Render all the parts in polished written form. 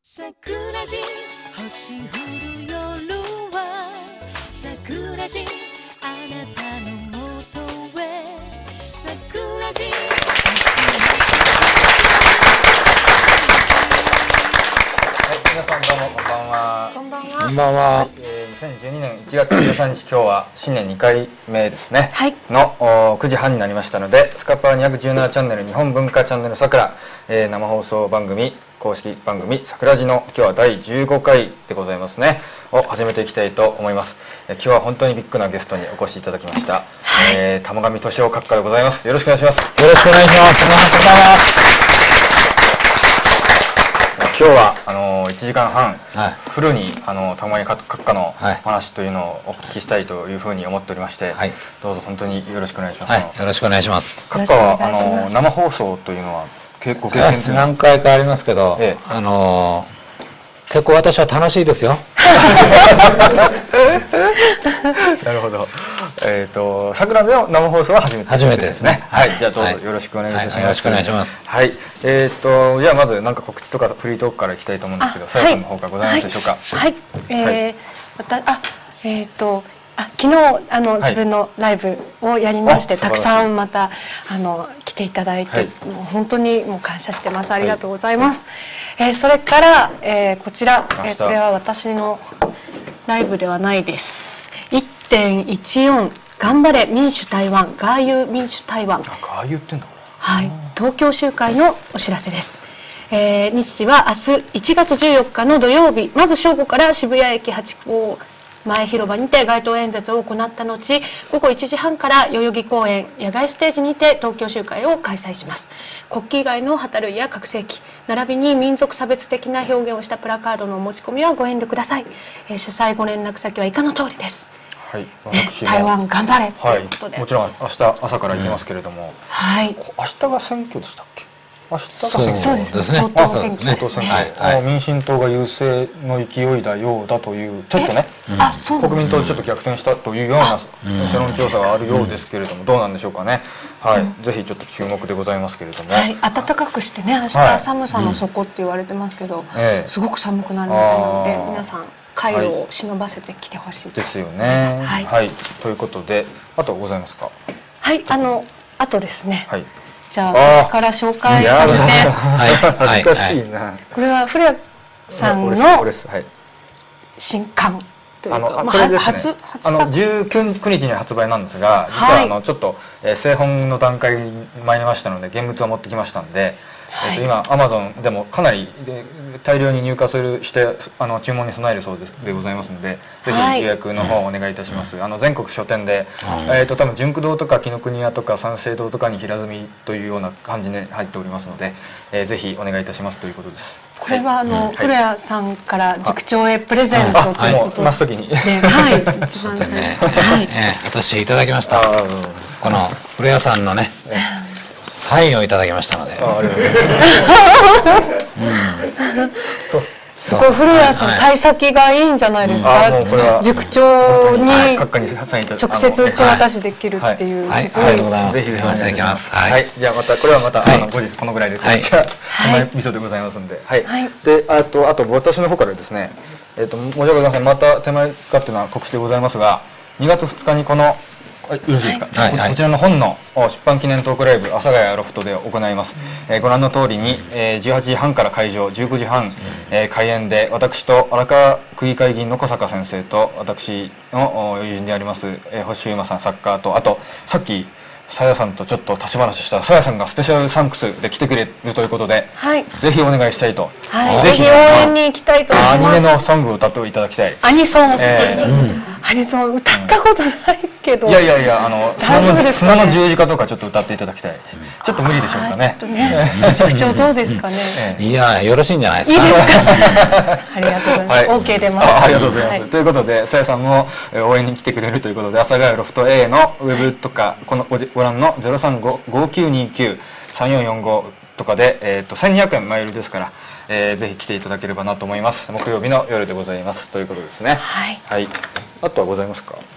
桜地星降る夜は桜地あなたのもとへ桜地皆さんどうもこんばんは。 こんばんは。 こんばんは。 2012年1月13日今日は新年2回目ですね、 はい、 の9時半になりましたので、スカパー217チャンネル日本文化チャンネルさくら、生放送番組公式番組桜地の今日は第15回でございますねを始めていきたいと思います。今日は本当にビッグなゲストにお越しいただきました、玉上俊夫閣下でございます。よろしくお願いします。 よろしくお願いします。皆さんこんばんは。 今日は1時間半、 はい、 フルに玉上閣下のはい話というのをお聞きしたいというふうに思っておりまして、はい、どうぞ本当によろしくお願いします。 はい、よろしくお願いします。 閣下は生放送というのはご経験というのは何回かありますけど、結構私は楽しいですよ。 なるほど。桜での生放送は初めてですね。はい、じゃあどうぞよろしくお願いいたします。 よろしくお願いします。 はい。じゃあまず何か告知とかフリートークからいきたいと思うんですけど、さやさんの方からございますでしょうか。 はい。昨日自分のライブをやりまして、たくさんまた来ていただいて、もう本当にもう感謝してます。ありがとうございます。それからこちら、これは私のライブではないです。1.14 頑張れ民主台湾、ガーユ民主台湾。 ガーユってんだこれ。 はい。東京集会のお知らせです。日時は明日1月14日の土曜日、まず正午から渋谷駅8号前広場にて街頭演説を行った後、午後1時半から代々木公園野外ステージにて東京集会を開催します。国旗以外の旗類や拡声器並びに民族差別的な表現をしたプラカードのお持ち込みはご遠慮ください。主催ご連絡先は以下の通りです。 はい、私も台湾頑張れということで、 もちろん明日朝から行きますけれども、 はい、 明日が選挙でしたっけ？明日が選挙そうですね。総統選挙ですね。 民進党が優勢の勢いだようだというちょっとね、国民党でちょっと逆転したというような世論調査があるようですけれども、どうなんでしょうかね。はい、ぜひちょっと注目でございますけれども、 はい、暖かくしてね、明日寒さの底って言われてますけど、すごく寒くなるみたいなので、皆さん回路を忍ばせてきてほしいですよね。はい、ということで、あとございますか。 はい、あとですね。 はい。 じゃあ私から紹介させて。 恥ずかしいな。 これは古谷さんの新刊というか、 これですね。19日に発売なんですが、実はちょっと製本の段階に参りましたので、現物を持ってきましたんで、今 Amazon でもかなり大量に入荷して注文に備えるそうでございますので、ぜひ予約の方をお願いいたします。全国書店で多分純駆堂とか紀ノ国屋とか三省堂とかに平積みというような感じで入っておりますので、ぜひお願いいたしますということです。 これは古谷さんから塾長へプレゼントということで、 真っ先に一番最初、 私いただきました。この古谷さんのねサインをいただきましたので。 すごい古谷さん幸先がいいんじゃないですか。塾長に直接手渡しできるっていう。 ありがとうございます。ぜひぜひお願いします。 はい、じゃあまたこれはまた後日このぐらいでこちら味噌でございますんで、はい。であと私の方からですね、申し訳ございません。また手前勝手な告知でございますが、2月2日にこのよろしいですか。こちらの本の出版記念トークライブ阿佐ヶ谷ロフトで行います。ご覧の通りに18時半から会場、19時半開演で、私と荒川区議会議員の小坂先生と私の友人であります星優馬さん作家と、あとさっきさやさんとちょっと立ち話したさやさんがスペシャルサンクスで来てくれるということで、ぜひお願いしたいと、 ぜひ応援に行きたいと思います。 アニメのソングを歌っていただきたい。 アニソン、アニソン歌ったことないけど、 いや砂の十字架とかちょっと歌っていただきたい。ちょっと無理でしょうかね。 塾長どうですかね。 いや、よろしいんじゃないですか。 いいですか。ありがとうございます。OK 出ました。 ありがとうございます。ということで、さやさんも応援に来てくれるということで、阿佐ヶ谷ロフト A のウェブとかご覧の 035-5929-3445 とかで1200円マイルですから。ぜひ来ていただければなと思います。木曜日の夜でございますということですね。はい。あとはございますか。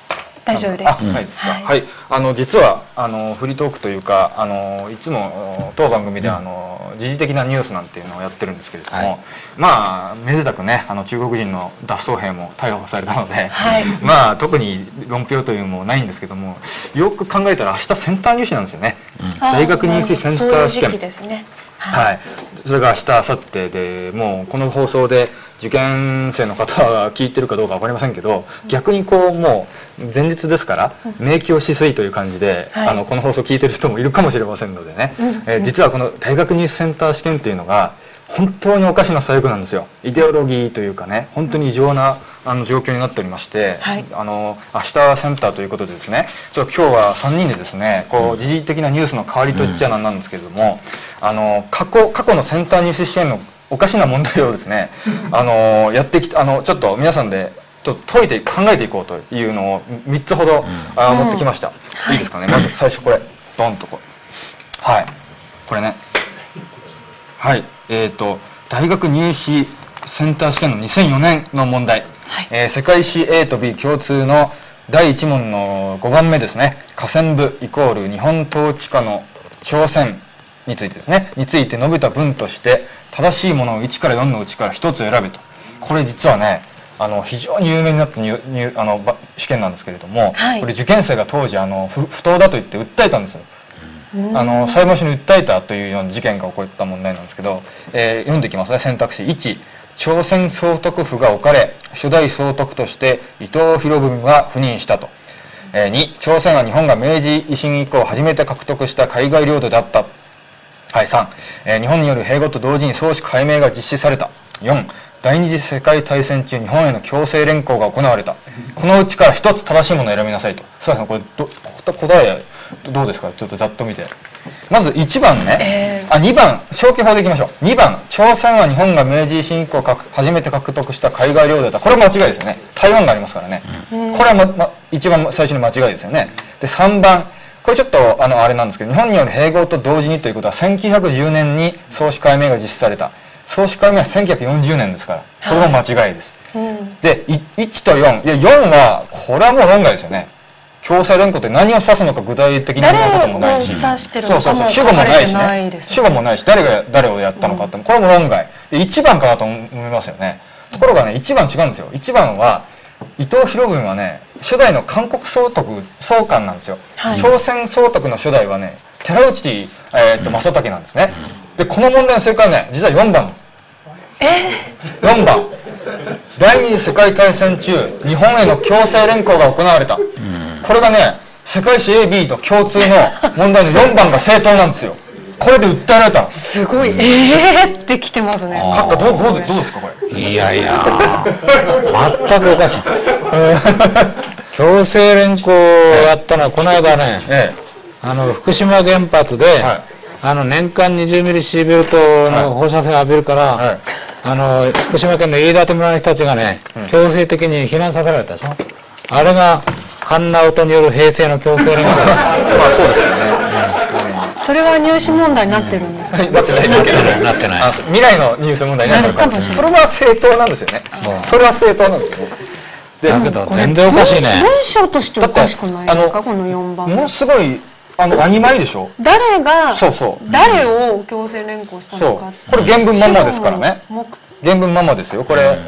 大丈夫です。 はいですか。はい。実はフリートークというかいつも当番組で時事的なニュースなんていうのをやってるんですけれども、まあめでたくね中国人の脱走兵も逮捕されたので、まあ特に論評というのもないんですけども、よく考えたら明日センター入試なんですよね。大学入試センター試験。はい。それが明日明後日で、もうこの放送で受験生の方が聞いてるかどうか分かりませんけど、逆にこうもう前日ですから明記をしすぎという感じで、この放送聞いてる人もいるかもしれませんのでね、実はこの大学入試センター試験というのが本当におかしな左翼なんですよ。イデオロギーというかね、本当に異常な状況になっておりまして、明日はセンターということでですね、ちょっと今日は3人でですね、こう時事的なニュースの代わりといっちゃなんなんですけれども、過去のセンター入試試験のおかしな問題をですね、やってきてちょっと皆さんで解いて考えていこうというのを3つほど持ってきました。いいですかね。まず最初これドンとこう、はい、これね、はい、大学入試センター試験の2004年の問題、世界史 A と B 共通の第1問の5番目ですね。下線部イコール日本統治下の朝鮮についてですね、について述べた文として正しいものを1から4のうちから1つ選べと。これ実はね非常に有名になった試験なんですけれども、これ受験生が当時不当だと言って訴えたんです。裁判所に訴えたというような事件が起こった問題なんですけど、読んでいきますね。選択肢1、朝鮮総督府が置かれ初代総督として伊藤博文が赴任したと。2、朝鮮は日本が明治維新以降初めて獲得した海外領土であった。はい、3、日本による併合と同時に宗主改名が実施された。4、第二次世界大戦中日本への強制連行が行われた。このうちから一つ正しいものを選びなさいと。そうですね、これ答えどうですか。ちょっとざっと見て。まず1番ね、2番消去法でいきましょう。2番、朝鮮は日本が明治維新以降初めて獲得した海外領土だった。これは間違いですよね。台湾がありますからね。これは、一番最初に間違いですよね。で3番、これちょっとあれなんですけど、日本による併合と同時にということは1910年に宗主改名が実施された。宗主改名は1940年ですから、これも間違いです。で1と4、いや4はこれはもう論外ですよね。強制連行って何を指すのか具体的なこともないし、主語もないしね、主語もないし、誰が誰をやったのかって、これも論外で1番かなと思いますよね。ところがね、1番違うんですよ。1番は伊藤博文はね、初代の韓国総監なんですよ。朝鮮総督の初代はね、寺内正武なんですね。でこの問題の正解はね、実は4番。4番、第二次世界大戦中日本への強制連行が行われた。これがね、世界史 A、B と共通の問題の4番が正当なんですよ。これで訴えられたの。すごいってきてますね。 閣下どうですかこれ。 いやいや全くおかしい。強制連行やったのはこの間ね、福島原発で、年間20ミリシーベルトの放射線を浴びるから、福島県の飯舘村の人たちがね、強制的に避難させられたでしょ。あれがカンナウトによる平成の強制連行です。まあそうですよね。 それは入試問題になってるんですか。 なってないですけど、なってない。未来の入試問題になるかもしれない。それは正当なんですよね。それは正当なんですよね。 だけど全然おかしいね。 文章としておかしくないですかこの4番。 ものすごい曖昧でしょ。 誰が誰を強制連行したのか。 これ原文ままですからね。原文ままですよ。これ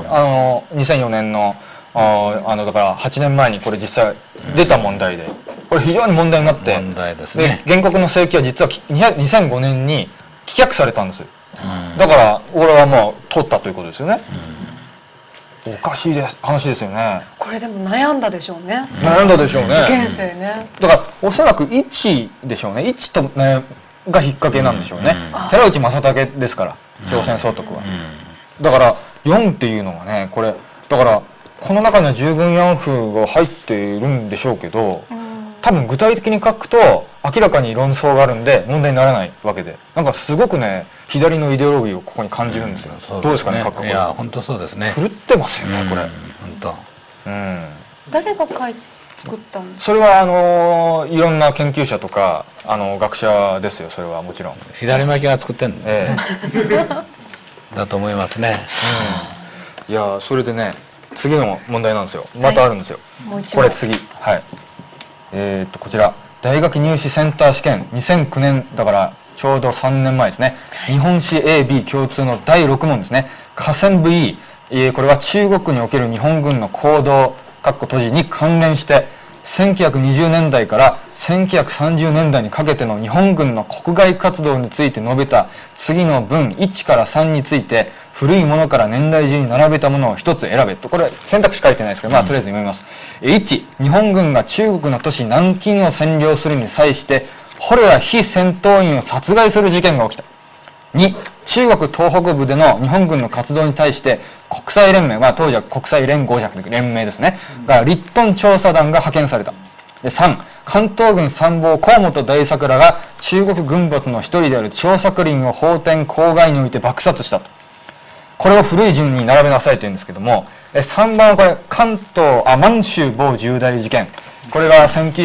2004年のだから8年前にこれ実際出た問題で、これ非常に問題になって、 問題ですね。 原告の請求は実は2005年に棄却されたんです。だから俺はもう通ったということですよね。おかしい話ですよね。 これでも悩んだでしょうね。 悩んだでしょうね。 受験生ね。 だからおそらく1でしょうね。1とねが引っ掛けなんでしょうね。寺内正武ですから、朝鮮総督は。だから4っていうのがね、これだからこの中には従軍慰安婦が入っているんでしょうけど、多分具体的に書くと明らかに論争があるんで問題にならないわけで、なんかすごくね左のイデオロギーをここに感じるんですよ。どうですかね、書く。 いや本当そうですね。 狂ってますよねこれ。本当。 誰が作ったんですか。 それはいろんな研究者とか学者ですよ。それはもちろん左巻きが作ってんの。だと思いますね。 いやそれでね、次の問題なんですよ。またあるんですよ。これ次、はい。 こちら大学入試センター試験2009年だからちょうど3年前ですね、日本史 A、B 共通の第6問ですね、河川部 E、これは中国における日本軍の行動閉じに関連して1920年代から1930年代にかけての日本軍の国外活動について述べた次の文1から3について古いものから年代順に並べたものを一つ選べと、これ選択肢書いてないですけど、とりあえず読みます。1、日本軍が中国の都市南京を占領するに際して捕虜や非戦闘員を殺害する事件が起きた。2、中国東北部での日本軍の活動に対して国際連盟、当時は国際連合じゃなくて連盟ですね、がリットン調査団が派遣された。で3、関東軍参謀河本大作らが中国軍閥の一人である張作霖を奉天郊外において爆殺したと。これを古い順に並べなさいというんですけども、3番はこれ満州某重大事件、これが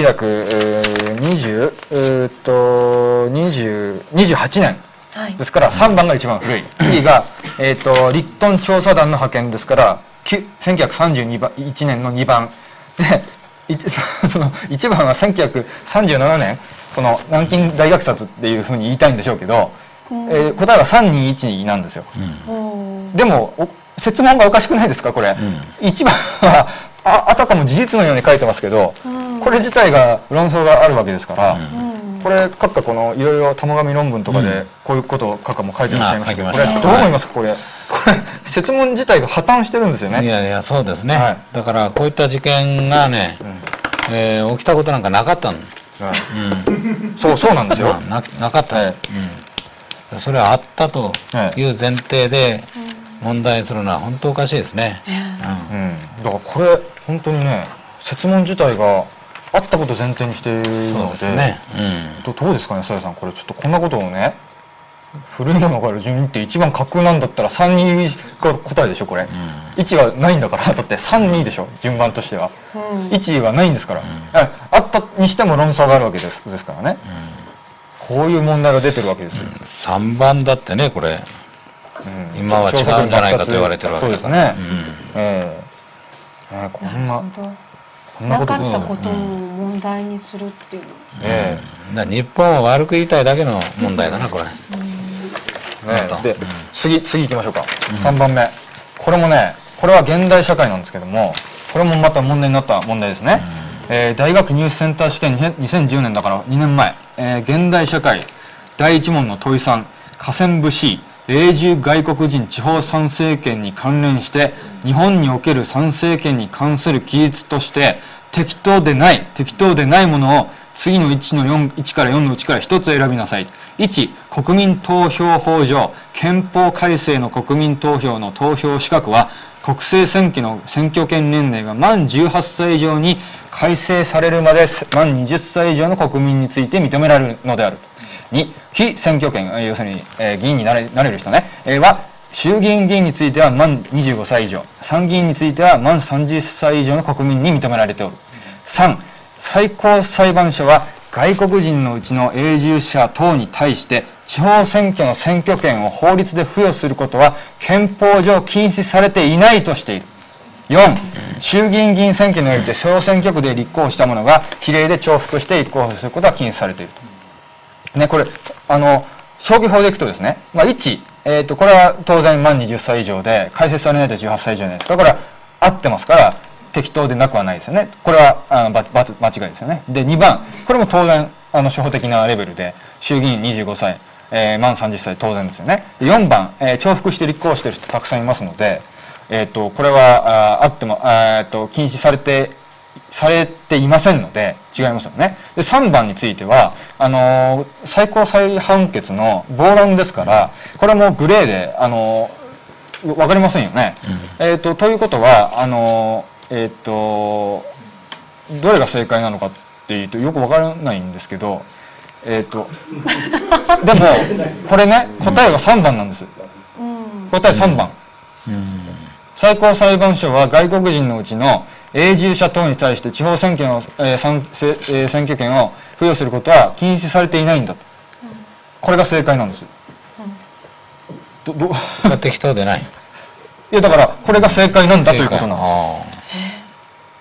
1928年ですから3番が一番古い。次が、リットン調査団の派遣ですから1931年の2番で、その1番は1937年その南京大虐殺っていうふうに言いたいんでしょうけど、答えは321なんですよ。でも設問がおかしくないですかこれ。1番はあたかも事実のように書いてますけど、これ自体が論争があるわけですから、これ閣下このいろいろ玉上論文とかでこういうことを閣下も書いてらっしゃいましたけど、これどう思いますかこれ設問自体が破綻してるんですよね。 いやそうですね、だからこういった事件がね、起きたことなんかなかったの。 そうなんですよ。 なかった、それはあったという前提で問題にするのは本当おかしいですね。 だからこれ本当にね、設問自体があったことを前提にしているので、どうですかね、さやさん、これちょっとこんなことをね、古いものから順にって一番架空なんだったら3、2が答えでしょこれ。1はないんだから、だって3、2でしょ順番としては。1はないんですから、あったにしても論争があるわけですからね。こういう問題が出てるわけですよ。 3番だってねこれ、今は違うんじゃないかと言われてるわけですからね。 こんななかったことを問題にするっていうの、日本を悪く言いたいだけの問題だなこれ。 で次行きましょうか。3番目、これもね、これは現代社会なんですけども、これもまた問題になった問題ですね。大学入試センター試験2010年だから2年前、現代社会第1問の問い3、河川部 C、永住外国人地方参政権に関連して日本における参政権に関する記述として適当でないものを次の1から4のうちから1つ選びなさい。1、国民投票法上憲法改正の国民投票の投票資格は国政選挙の選挙権年齢が満18歳以上に改正されるまで満20歳以上の国民について認められるのである。2、非選挙権、要するに、議員になれる人ね、は衆議院議員については満25歳以上、参議院については満30歳以上の国民に認められておる。3、最高裁判所は外国人のうちの永住者等に対して地方選挙の選挙権を法律で付与することは憲法上禁止されていないとしている。4、衆議院議員選挙において小選挙区で立候補した者が比例で重複して立候補することは禁止されていると。ね、これ消去法でいくとですね、1、これは当然満20歳以上で改正されないと18歳以上じゃないですか。だから合ってますから適当でなくはないですよね。これは間違いですよね。で2番、これも当然初歩的なレベルで衆議院25歳、満30歳当然ですよね。4番、重複して立候補している人たくさんいますので、これはあっても禁止されていませんので違いますよね。で3番については最高裁判決の暴論ですから、これもグレーで分かりませんよね。ということはどれが正解なのかっていうとよく分からないんですけど、でもこれね、答えが3番なんです。答え3番。最高裁判所は外国人のうちの永住者等に対して地方選挙の、選挙権を付与することは禁止されていないんだと。これが正解なんです。 適当でない。 いやだからこれが正解なんだということなんです。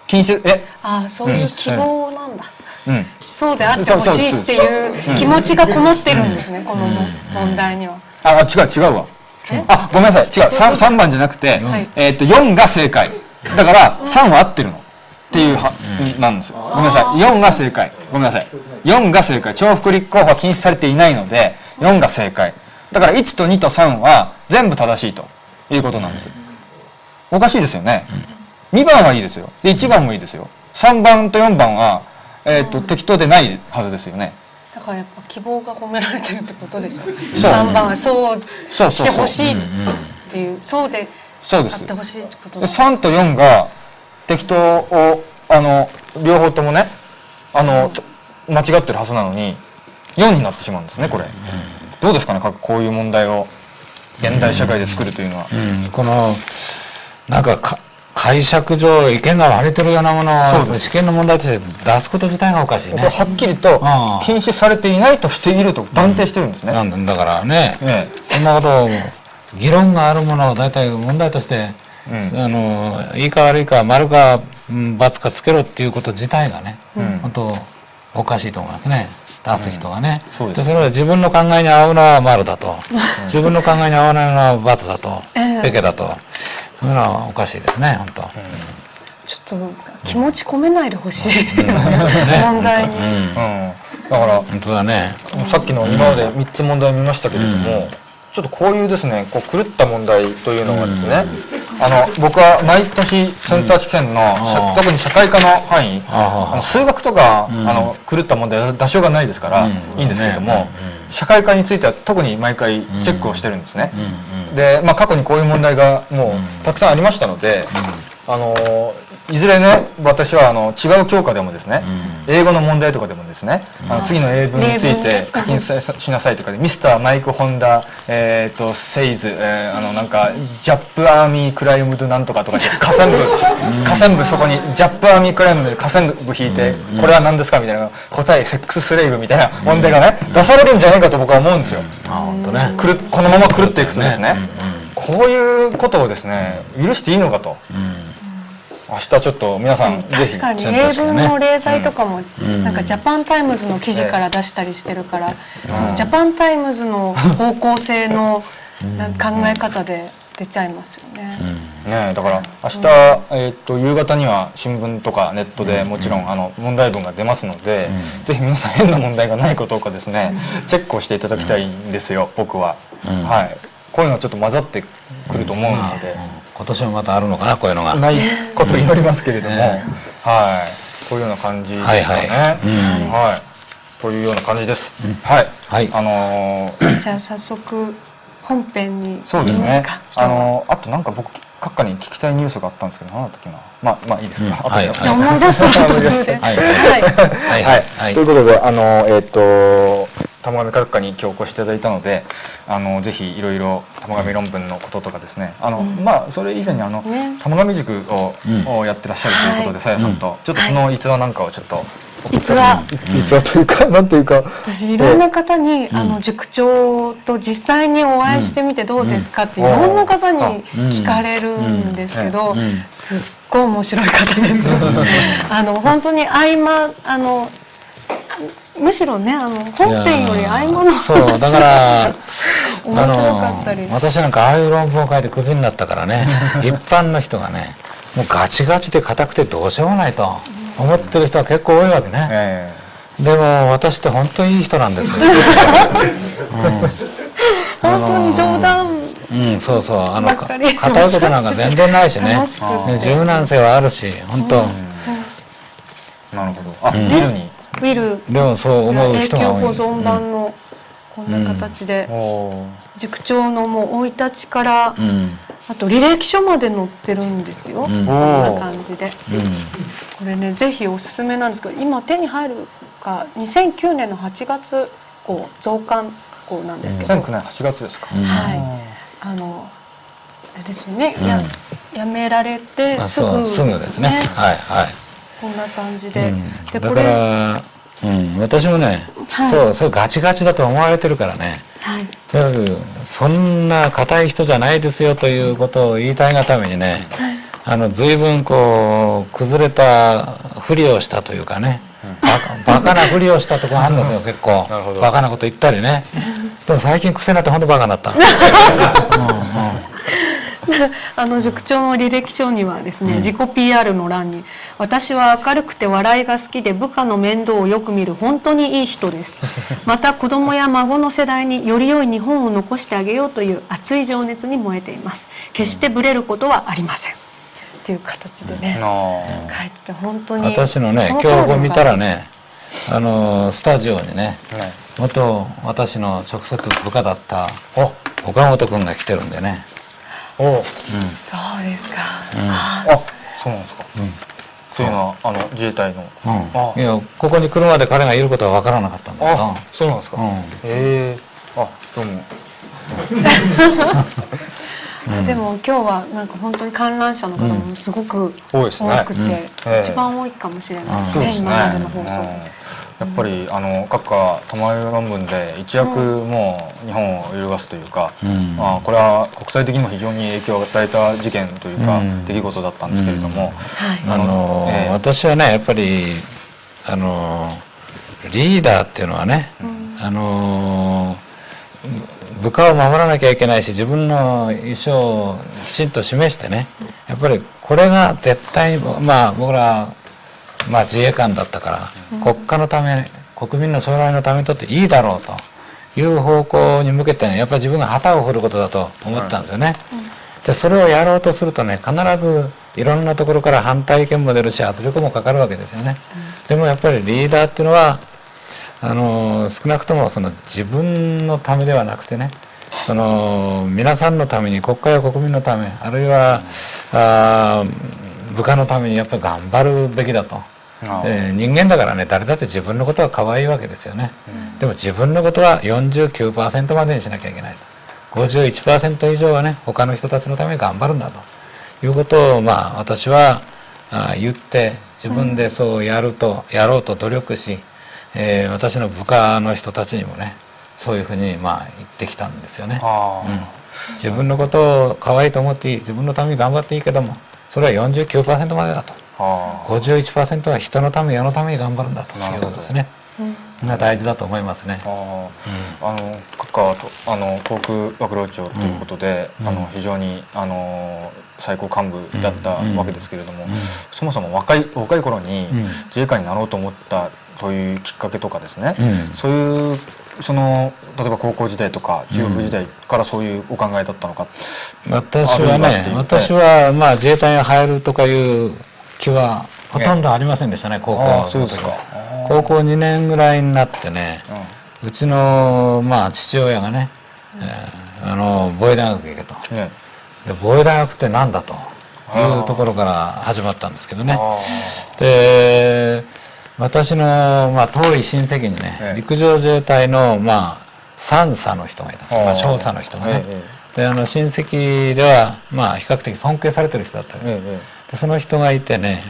禁止そういう希望なんだ。そうであってほしいっていう気持ちがこもってるんですね、この問題には。 違うわ。ごめんなさい、違う。3番じゃなくて、4が正解。だから3は合ってるのっていうなんですよ。ごめんなさい、4が正解。ごめんなさい。4が正解。重複立候補は禁止されていないので、4が正解。だから1と2と3は全部正しいということなんです。おかしいですよね。2番はいいですよ。で1番もいいですよ。3番と4番は適当でないはずですよね。 だからやっぱ希望が込められてるってことでしょ。3番はそうしてほしいっていう、そうであってほしいってことです。 3と4が適当を両方ともね間違ってるはずなのに4になってしまうんですね、これ。どうですかね、こういう問題を現代社会で作るというのは。 このなんか解釈上意見が割れてるようなものを試験の問題として出すこと自体がおかしいね。 はっきりと禁止されていないとしていると断定してるんですね。 だからね、そんなことを議論があるものを大体問題として、いいか悪いか丸か×かつけろっていうこと自体がね、本当おかしいと思いますね。出す人がね。それは自分の考えに合うのは丸だと、自分の考えに合わないのは×だと、ペケだと。そういうのはおかしいですね、本当。 ちょっと気持ち込めないでほしい問題に。 だから本当だね。 さっきの今まで3つ問題を見ましたけれども、ちょっとこういうですね、狂った問題というのがですね、僕は毎年センター試験の特に社会科の範囲、数学とか狂った問題出しようがないですからいいんですけれども、社会科については特に毎回チェックをしてるんですね。で、過去にこういう問題がもうたくさんありましたので、いずれね、私は違う教科でもですね、英語の問題とかでもですね、次の英文について書きしなさいとかで、ミスターマイク・ホンダ、セイズ、なんかジャップアーミークライムドなんとかとか下線部そこにジャップアーミークライムドで下線部引いて、これは何ですかみたいな答え、セックススレイブみたいな問題がね、出されるんじゃないかと僕は思うんですよ。このまま狂っていくとですね、こういうことをですね、許していいのかと。明日ちょっと皆さんぜひ。 確かに英文の例題とかもなんかジャパンタイムズの記事から出したりしてるから、そのジャパンタイムズの方向性の考え方で出ちゃいますよね。 だから明日夕方には新聞とかネットでもちろん問題文が出ますので、ぜひ皆さん変な問題がないかどうかですね、チェックをしていただきたいんですよ、僕は。はい。こういうのはちょっと混ざってくると思うので。 今年もまたあるのかな、こういうのが。 ないこと祈りますけれども、はい、こういうような感じですかね。はい、というような感じです。はい。 じゃあ早速本編に。 そうですね。あとなんか僕閣下に聞きたいニュースがあったんですけど、何だったっけな。まあいいですか。 思い出した。 はい。ということで玉上閣下に今日お越しいただいたので、ぜひいろいろ玉上論文のこととかですね、それ以前に玉上塾をやってらっしゃるということで、さやさんとちょっとその逸話なんかをちょっと。 逸話というか、なんていうか、 私いろんな方に塾長と実際にお会いしてみてどうですかっていろんな方に聞かれるんですけど、すっごい面白い方です。本当に合間むしろね本編より合間のそうだから面白かったり、 私なんかああいう論文を書いてクビになったからね一般の人がねもうガチガチで硬くてどうしようもないと思ってる人は結構多いわけね、でも私って本当にいい人なんですよ、 本当に冗談そうそう硬いことなんか全然ないしね柔軟性はあるし本当、 なるほど。 ウィルそう思う人が多い。 永久保存版のこんな形で、塾長のもう生い立ちから、あと履歴書まで載ってるんですよ、こんな感じで、これねぜひおすすめなんですけど、今手に入るか2009年の8月号増刊号なんですけど、 2009年8月ですか。 あれですよね、辞められてすぐですね。 こんな感じで、 だから私もね、そうガチガチだと思われてるからね、とにかくそんな硬い人じゃないですよということを言いたいがためにね、 随分こう崩れたふりをしたというかね、バカなふりをしたところあるんですよ結構。バカなこと言ったりね。でも最近癖になって本当バカになった。 塾長の履歴書にはですね、自己 PR の欄に「私は明るくて笑いが好きで部下の面倒をよく見る本当にいい人です」また子供や孫の世代により良い日本を残してあげようという熱い情熱に燃えています。決してブレることはありませんっていう形でね、書いて本当に私のね今日見たらねスタジオにね、元私の直接部下だった岡本君が来てるんでね。 そうですか。 そうなんですか。そういうのは自衛隊の。 いやここに来るまで彼がいることは分からなかったんだけど。 そうなんですか。どうも。 でも今日はなんか本当に観覧車の方もすごく多くて一番多いかもしれないですね、今までの放送で。 やっぱり閣下玉入論文で一躍もう日本を揺るがすというか、これは国際的にも非常に影響を与えた事件というか、出来事だったんですけれども、 私はねやっぱりリーダーっていうのはね、部下を守らなきゃいけないし自分の意思をきちんと示してね、やっぱりこれが絶対に僕ら自衛官だったから、国家のため国民の将来のためにとっていいだろうという方向に向けてね、やっぱり自分が旗を振ることだと思ったんですよね。でそれをやろうとするとね、必ずいろんなところから反対意見も出るし圧力もかかるわけですよね。でもやっぱりリーダーっていうのは少なくともその自分のためではなくてね、皆さんのために、国家や国民のため、あるいは部下のためにやっぱり頑張るべきだと。人間だからね、誰だって自分のことは可愛いわけですよね。でも自分のことは 49% までにしなきゃいけないと。51% 以上はね、他の人たちのために頑張るんだということを私は言って自分でそうやろうと努力し、私の部下の人たちにもねそういうふうに言ってきたんですよね。自分のことを可愛いと思っていい、自分のために頑張っていいけども、それは 49% までだと。51% は人のため世のために頑張るんだということですね。が大事だと思いますね。 閣下は航空幕僚長ということで、非常に最高幹部だったわけですけれども、そもそも若い頃に自衛官になろうと思ったというきっかけとかですね、そういう例えば高校時代とか中学時代からそういうお考えだったのか。 私は自衛隊に入るとかいう気はほとんどありませんでしたね、高校の時は。高校2年ぐらいになってね、うちの父親がね、防衛大学行けと。で防衛大学って何だというところから始まったんですけどね。で私の遠い親戚にね、陸上自衛隊の3佐の人がいた、少佐の人がね。で親戚では比較的尊敬されてる人だったでその人がいてね、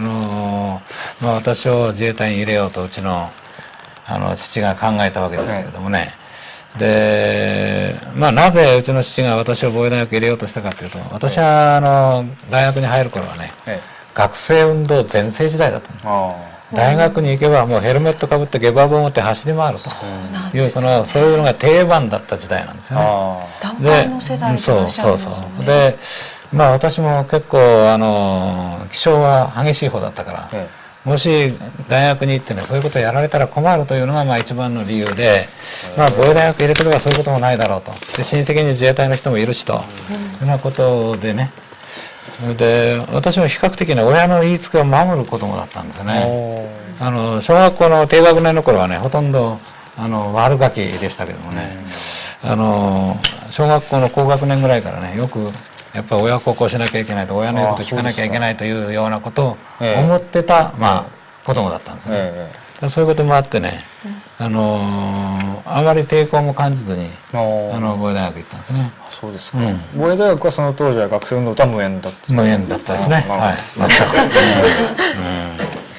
私を自衛隊に入れようとうちの父が考えたわけですけれどもね。でなぜうちの父が私を防衛大学入れようとしたかというと、私は大学に入る頃はね、学生運動全盛時代だったの。大学に行けばもうヘルメットかぶってゲバーを持って走り回るという、そういうのが定番だった時代なんですよね。 団塊の世代でそうで私も結構気性は激しい方だったから、もし大学に行ってねそういうことをやられたら困るというのが一番の理由で、防衛大学入れてればそういうこともないだろうと。で親戚に自衛隊の人もいるしというようなことでね。で私も比較的ね親の言いつけを守る子供だったんですよね。小学校の低学年の頃はねほとんど悪ガキでしたけどもね、小学校の高学年ぐらいからねよくやっぱり親孝行しなきゃいけないと、親の言うこと聞かなきゃいけないというようなことを思ってた子供だったんですよね。そういうこともあってね、あまり抵抗も感じずに防衛大学行ったんですね。 そうですか。防衛大学はその当時は学生運動とは無縁だった。 無縁だったですね。はい、全く。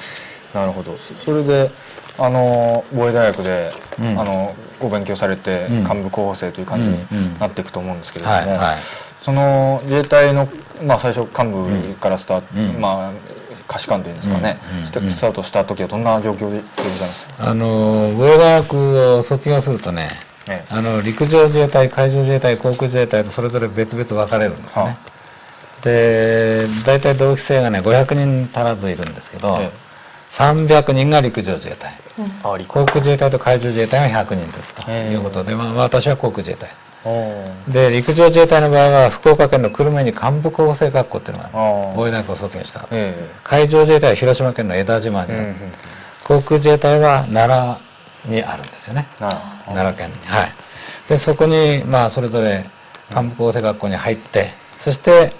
なるほど。それで防衛大学で、ご勉強されて、幹部候補生という感じになっていくと思うんですけれども、その自衛隊の、最初幹部からスタート、下士官というんですかね、スタートした時はどんな状況でございますか？ 防衛大学を卒業するとね、陸上自衛隊、海上自衛隊、航空自衛隊とそれぞれ別々分かれるんですね。で大体同期生がね500人足らずいるんですけど、300人が陸上自衛隊、航空自衛隊と海上自衛隊が100人ずつということで、私は航空自衛隊で、陸上自衛隊の場合は福岡県の久留米に幹部候補生学校っていうのが防衛大学を卒業した、海上自衛隊は広島県の江田島にある、航空自衛隊は奈良にあるんですよね、奈良県に。でそこにそれぞれ幹部候補生学校に入って、そして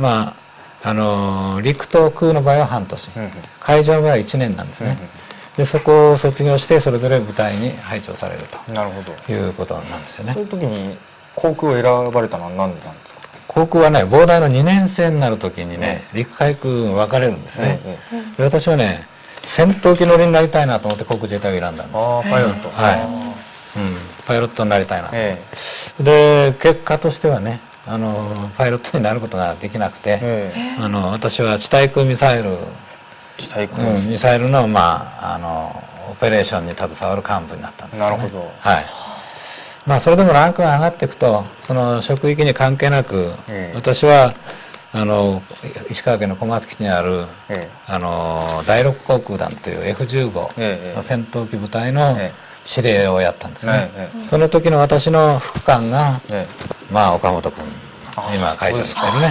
陸と空の場合は半年、海上の場合は1年なんですね。でそこを卒業してそれぞれ部隊に配置をされるということなんですよね。 そういう時に航空を選ばれたのは何なんですか？ 航空はね、防大の2年生になる時にね、陸海空が分かれるんですね。で私はね、戦闘機乗りになりたいなと思って航空自衛隊を選んだんです。 パイロット。 パイロットになりたいなと。で結果としてはね、パイロットになることができなくて、私は地対空ミサイルミサイルのオペレーションに携わる幹部になったんですね。 なるほど。それでもランクが上がっていくと、その職域に関係なく、私は石川県の小松基地にある、第6航空団という F15 の戦闘機部隊の司令をやったんですね。その時の私の副官が、岡本君、今会長に来てるね。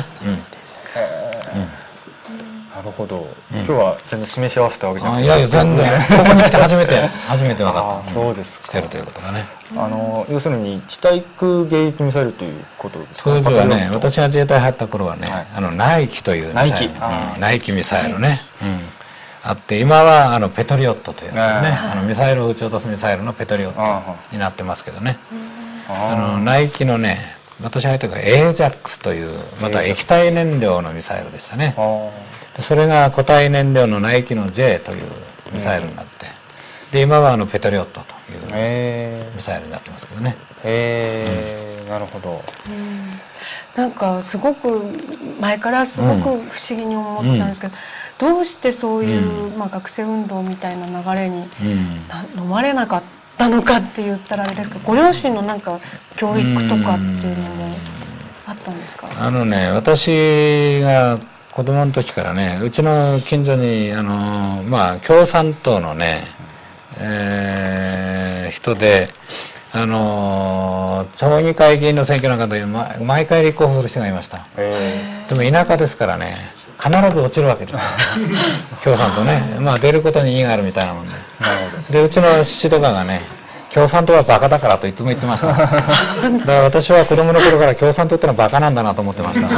なるほど。今日は全然示し合わせたわけじゃなくて、 いやいや全然ここに来て初めて分かった。 そうですか。 来てるということがね。 要するに地対空迎撃ミサイルということですか？ 当時はね、私が自衛隊入った頃はね、ナイキというナイキミサイルね、あって、今はペトリオットというね、ミサイルを撃ち落とすミサイルのペトリオットになってますけどね。ナイキのね、私が入った時はエージャックスというまた液体燃料のミサイルでしたね。それが固体燃料のナイキの J というミサイルになって、で今はペトリオットというミサイルになってますけどね。 なるほど。 なんかすごく前からすごく不思議に思ってたんですけど、どうしてそういう学生運動みたいな流れに飲まれなかったのかって言ったらあれですけど、ご両親のなんか教育とかっていうのもあったんですか？ 私が子供の時からね、うちの近所に共産党のね、人で町議会議員の選挙なんかで毎回立候補する人がいました。でも田舎ですからね、必ず落ちるわけです共産党ね、出ることに意義があるみたいなもんで。でうちの父とかがね、共産党はバカだからといつも言ってました。だから私は子供の頃から共産党ってのはバカなんだなと思ってました。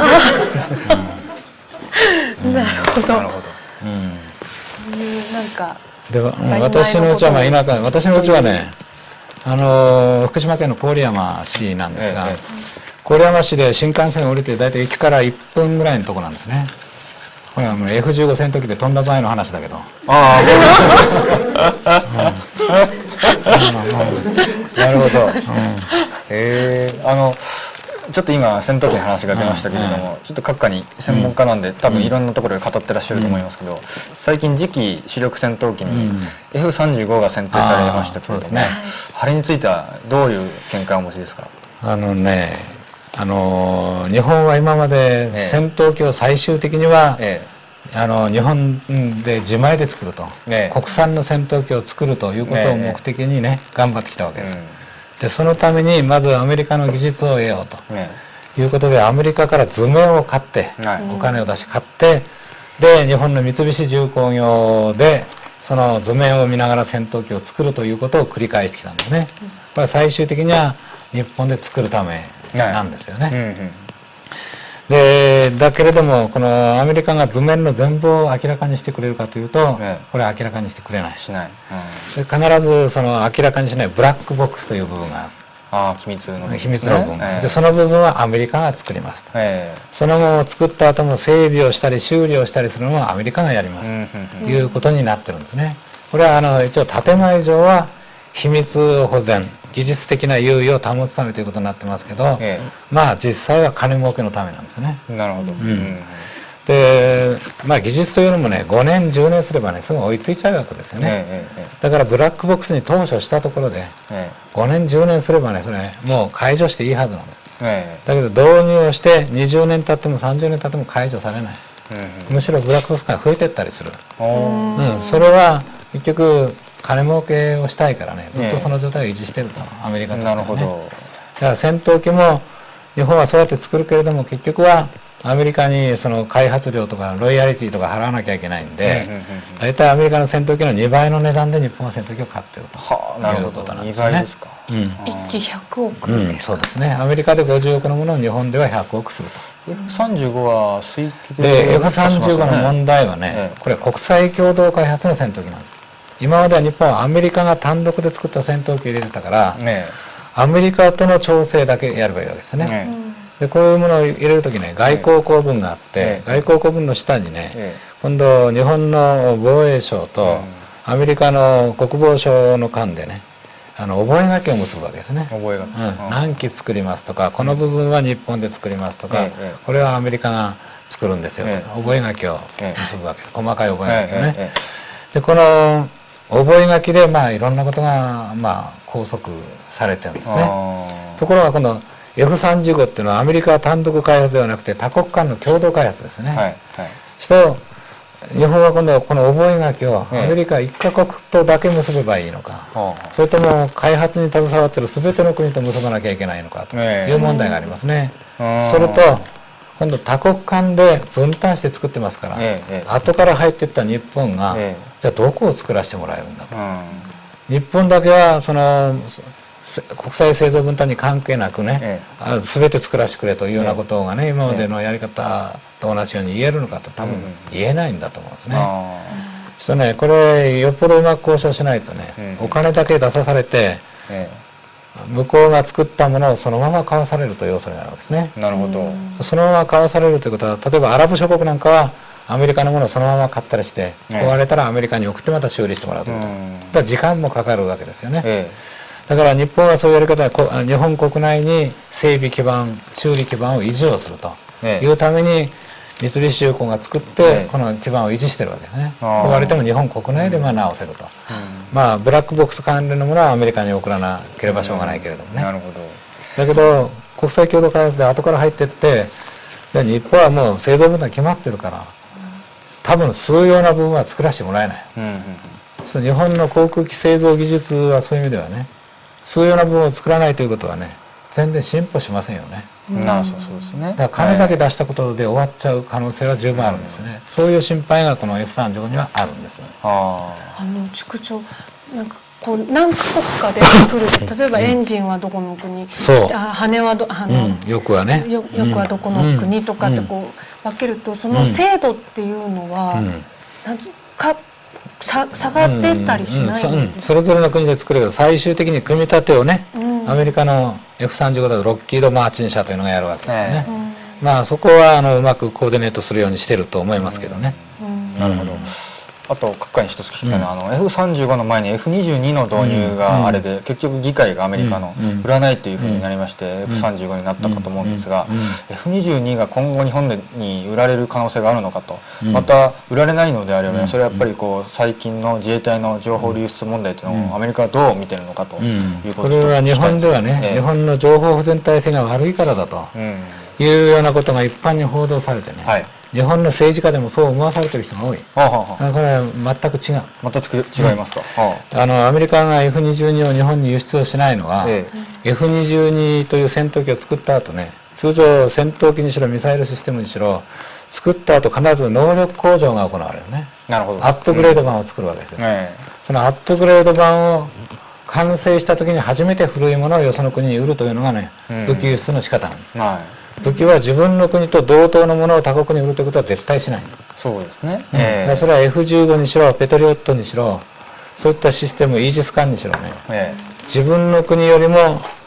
なるほど。そういうなんかで私のうちは田舎、私のうちはね、福島県の郡山市なんですが、郡山市で新幹線を降りて大体駅から1分ぐらいのとこなんですね。これはもう F15 戦闘機で飛んだ場合の話だけど。 なるほど。ちょっと今戦闘機の話が出ましたけれども、ちょっと閣下に専門家なんで多分いろんなところで語ってらっしゃると思いますけど、最近次期主力戦闘機に F35 が選定されましたけれども、あれについてはどういう見解をお持ちですか？ 日本は今まで戦闘機を最終的には日本で自前で作ると、国産の戦闘機を作るということを目的にね、頑張ってきたわけです。でそのためにまずアメリカの技術を得ようということで、アメリカから図面を買って、お金を出して買って、で日本の三菱重工業でその図面を見ながら戦闘機を作るということを繰り返してきたんですね。これは最終的には日本で作るためなんですよね。でだけれども、このアメリカが図面の全部を明らかにしてくれるかというと、これは明らかにしてくれない。で必ずその明らかにしないブラックボックスという部分が機密の部分、 秘密の部分、でその部分はアメリカが作りますと、その後作った後も整備をしたり修理をしたりするのはアメリカがやりますということになってるんですね。これは一応建前上は秘密保全、技術的な優位を保つためということになってますけど、まあ実際は金儲けのためなんですね。 なるほど。 でまあ技術というのもね、5年10年すればねすぐ追いついちゃうわけですよね。だからブラックボックスに投書したところで、5年10年すればねそれもう解除していいはずなんです。だけど導入をして20年経っても30年経っても解除されない、むしろブラックボックスが増えていったりする、それは結局金儲けをしたいからね、ずっとその状態を維持していると、アメリカとしてはね。だから戦闘機も日本はそうやって作るけれども、結局はアメリカにその開発料とかロイヤリティとか払わなきゃいけないんで、大体アメリカの戦闘機の2倍の値段で日本は戦闘機を買ってるということなんですね。2倍ですか。 1機100億、 そうですね。アメリカで50億のものを日本では100億すると。 F35 は水機で F35 の問題はね、これ国際共同開発の戦闘機なんです。今までは日本はアメリカが単独で作った戦闘機を入れてたから、アメリカとの調整だけやればいいわけですね。でこういうものを入れるときね、外交公文があって、外交公文の下にね、今度日本の防衛省とアメリカの国防省の間でね、覚書を結ぶわけですね。何機作りますとか、この部分は日本で作りますとか、これはアメリカが作るんですよとか、覚書を結ぶわけです。細かい覚書をね。でこの覚書でまあいろんなことがまあ拘束されてるんですね。ところが今度F35 っていうのはアメリカは単独開発ではなくて多国間の共同開発ですね。日本は今度この覚書をアメリカ1カ国とだけ結べばいいのか、それとも開発に携わっている全ての国と結ばなきゃいけないのかという問題がありますね。それと今度多国間で分担して作ってますから、後から入っていった日本が、じゃあどこを作らせてもらえるんだと。日本だけはその国際製造分担に関係なくね、全て作らせてくれというようなことがね、今までのやり方と同じように言えるのかと、多分言えないんだと思うんですね。そうね、これよっぽどうまく交渉しないとね、お金だけ出されて、向こうが作ったものをそのまま買わされるという恐れがあるわけですね。 なるほど。 そのまま買わされるということは、例えばアラブ諸国なんかはアメリカのものをそのまま買ったりして、壊れたらアメリカに送ってまた修理してもらうということ。だから時間もかかるわけですよね。だから日本はそういうやり方は日本国内に整備基盤、修理基盤を維持をするというために三菱重工が作ってこの基盤を維持してるわけですね。壊れても日本国内でまあ直せると。まあブラックボックス関連のものはアメリカに送らなければしょうがないけれどもね。 なるほど。 だけど国際共同開発で後から入っていって、日本はもう製造分担決まってるから、多分数要な部分は作らせてもらえない。日本の航空機製造技術はそういう意味ではね、数要な部分を作らないということはね、全然進歩しませんよね。 そうですね。 だから金だけ出したことで終わっちゃう可能性は十分あるんですね。そういう心配がこの F35 にはあるんです。 塾長、なんかこう何カ国かで作る、例えばエンジンはどこの国、羽はよくはね、 よくはどこの国とかってこう分けると、その精度っていうのは下がっていったりしないんですか？ それぞれの国で作るけど、最終的に組み立てをね、アメリカの F35 だとロッキード・マーチン社というのがやるわけですね。まあそこはうまくコーディネートするようにしてると思いますけどね。 なるほど。あと各界に一つ聞きたいのは、F35 の前に F22 の導入があれで、結局議会がアメリカの売らないというふうになりまして、F35 になったかと思うんですが、F22 が今後日本に売られる可能性があるのかと、また売られないのであれば、それはやっぱりこう最近の自衛隊の情報流出問題というのをアメリカはどう見てるのかということです。 これは日本ではね、日本の情報保全体制が悪いからだというようなことが一般に報道されてね、日本の政治家でもそう思わされてる人が多い。これは全く違う。 全く違いますか。 アメリカが F22 を日本に輸出をしないのは、F22 という戦闘機を作った後ね、通常戦闘機にしろミサイルシステムにしろ作った後必ず能力向上が行われるね。 なるほど。 アップグレード版を作るわけですよ。そのアップグレード版を完成した時に初めて古いものをよその国に売るというのがね、武器輸出の仕方なんです。武器は自分の国と同等のものを他国に売るということは絶対しない。 そうですね。 それは F15 にしろペトリオットにしろ、そういったシステム、イージス艦にしろね、自分の国よりも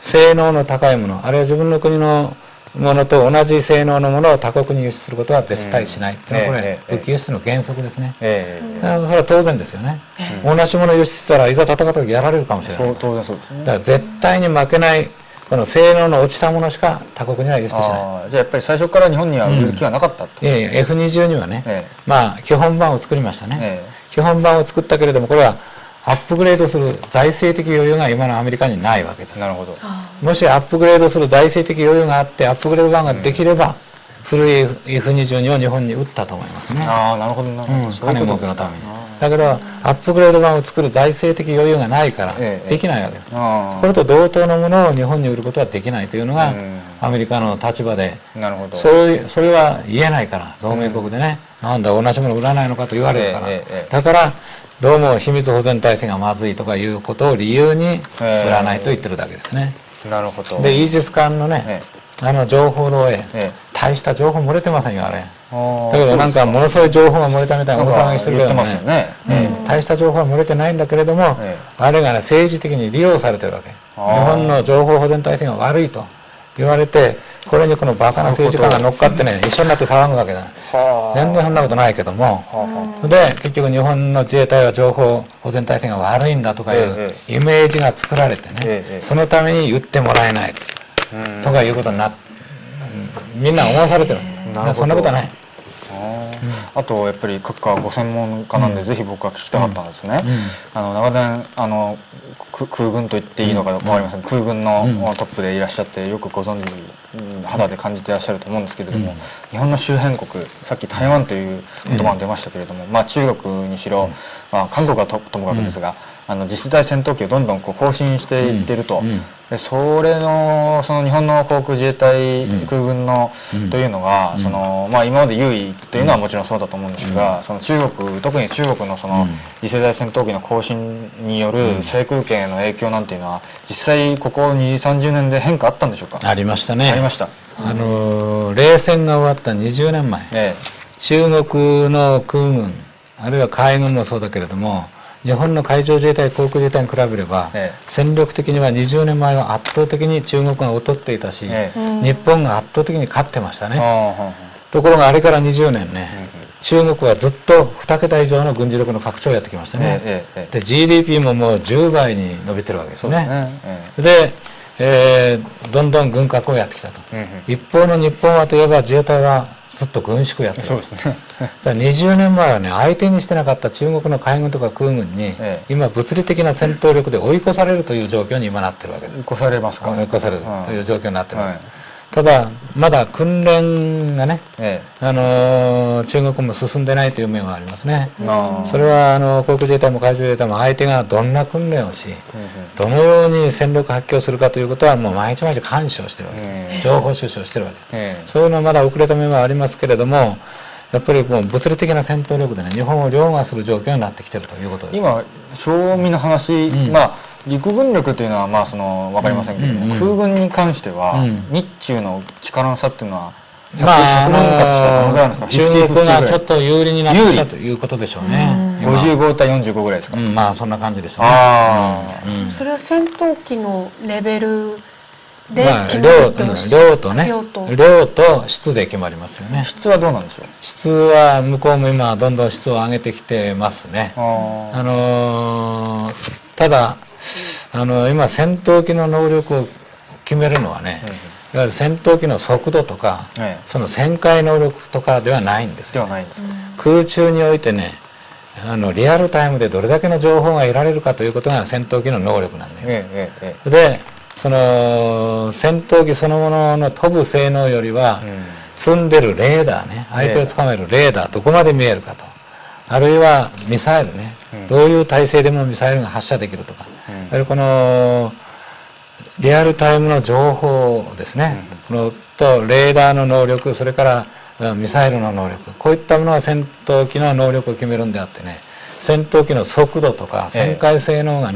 性能の高いもの、あるいは自分の国のものと同じ性能のものを他国に輸出することは絶対しないっていうのはこれ武器輸出の原則ですね。それは当然ですよね。同じものを輸出したらいざ戦った時やられるかもしれない。 当然そうですね。 だから絶対に負けないこの性能の落ちたものしか他国には輸出しない。 じゃあやっぱり最初から日本には売る気はなかったと。 F20 にはね、まあ基本版を作りましたね。基本版を作ったけれどもこれはアップグレードする財政的余裕が今のアメリカにないわけです。 なるほど。 もしアップグレードする財政的余裕があってアップグレード版ができれば、古い F22 を日本に売ったと思いますね。 なるほどなるほど。 金儲けのために。だけどアップグレード版を作る財政的余裕がないからできないわけです。これと同等のものを日本に売ることはできないというのがアメリカの立場で、 なるほど。 それは言えないから同盟国でね、なんだ同じもの売らないのかと言われるから、だからどうも秘密保全体制がまずいとかいうことを理由に売らないと言ってるだけですね。 なるほど。 でイージス艦のね、情報漏洩、大した情報漏れてませんよあれ。だけどなんかものすごい情報が漏れたみたいな大騒ぎしてるけどね、大した情報は漏れてないんだけれども、あれがね政治的に利用されてるわけ。日本の情報保全体制が悪いと言われて、これにこのバカな政治家が乗っかってね一緒になって騒ぐわけだ。全然そんなことないけども、で結局日本の自衛隊は情報保全体制が悪いんだとかいうイメージが作られてね、そのために言ってもらえないとかいうことになって、みんな思わされてる。そんなことはない。 あとやっぱり閣下ご専門家なんで、ぜひ僕は聞きたかったんですね。長年空軍と言っていいのか分かりません、空軍のトップでいらっしゃってよくご存知、肌で感じていらっしゃると思うんですけれども、日本の周辺国、さっき台湾という言葉が出ましたけれども、中国にしろ、韓国はともかくですが、次世代戦闘機をどんどん更新していっていると、その日本の航空自衛隊、空軍のというのが今まで優位というのはもちろんそうだと思うんですが、その特に中国の次世代戦闘機の更新による制空権への影響なんていうのは実際ここ20、30年で変化あったんでしょうか。 ありましたね。 ありました。 冷戦が終わった20年前、中国の空軍あるいは海軍もそうだけれども、日本の海上自衛隊、航空自衛隊に比べれば、戦力的には20年前は圧倒的に中国が劣っていたし、日本が圧倒的に勝ってましたね。ところがあれから20年ね、中国はずっと2桁以上の軍事力の拡張をやってきましたね。で GDP ももう10倍に伸びてるわけですね。で、どんどん軍拡をやってきたと。一方の日本はといえば自衛隊はずっと軍縮やってる。そうですね。20年前はね、相手にしてなかった中国の海軍とか空軍に、今物理的な戦闘力で追い越されるという状況に今なってるわけです。 追い越されますか。 追い越されるという状況になってるわけです。ただまだ訓練がね、中国も進んでないという面はありますね。それは航空自衛隊も海上自衛隊も相手がどんな訓練をし、どのように戦力発揮をするかということはもう毎日毎日監視をしてるわけ、情報収集をしてるわけ、そういうのはまだ遅れた面はありますけれども、やっぱりもう物理的な戦闘力でね、日本を凌駕する状況になってきているということです。 今正味の話、陸軍力というのは分かりませんけれども、空軍に関しては、日中の力の差っていうのは100万割したらどのぐらいなんですか。 中国がちょっと有利になってきたということでしょうね。 55対45ぐらいですか。 そんな感じですね。 それは戦闘機のレベルで量と質で決まりますよね。 質はどうなんでしょう。 質は向こうも今どんどん質を上げてきてますね。ただ今戦闘機の能力を決めるのはね、いわゆる戦闘機の速度とか、その旋回能力とかではないんですよ。空中においてね、リアルタイムでどれだけの情報が得られるかということが戦闘機の能力なんだよ。でその戦闘機そのものの飛ぶ性能よりは、積んでるレーダーね、相手をつかめるレーダーどこまで見えるかと、あるいはミサイルね、どういう体勢でもミサイルが発射できるとか、このリアルタイムの情報ですね、このとレーダーの能力、それからミサイルの能力、こういったものは戦闘機の能力を決めるんであってね、戦闘機の速度とか旋回性能がね、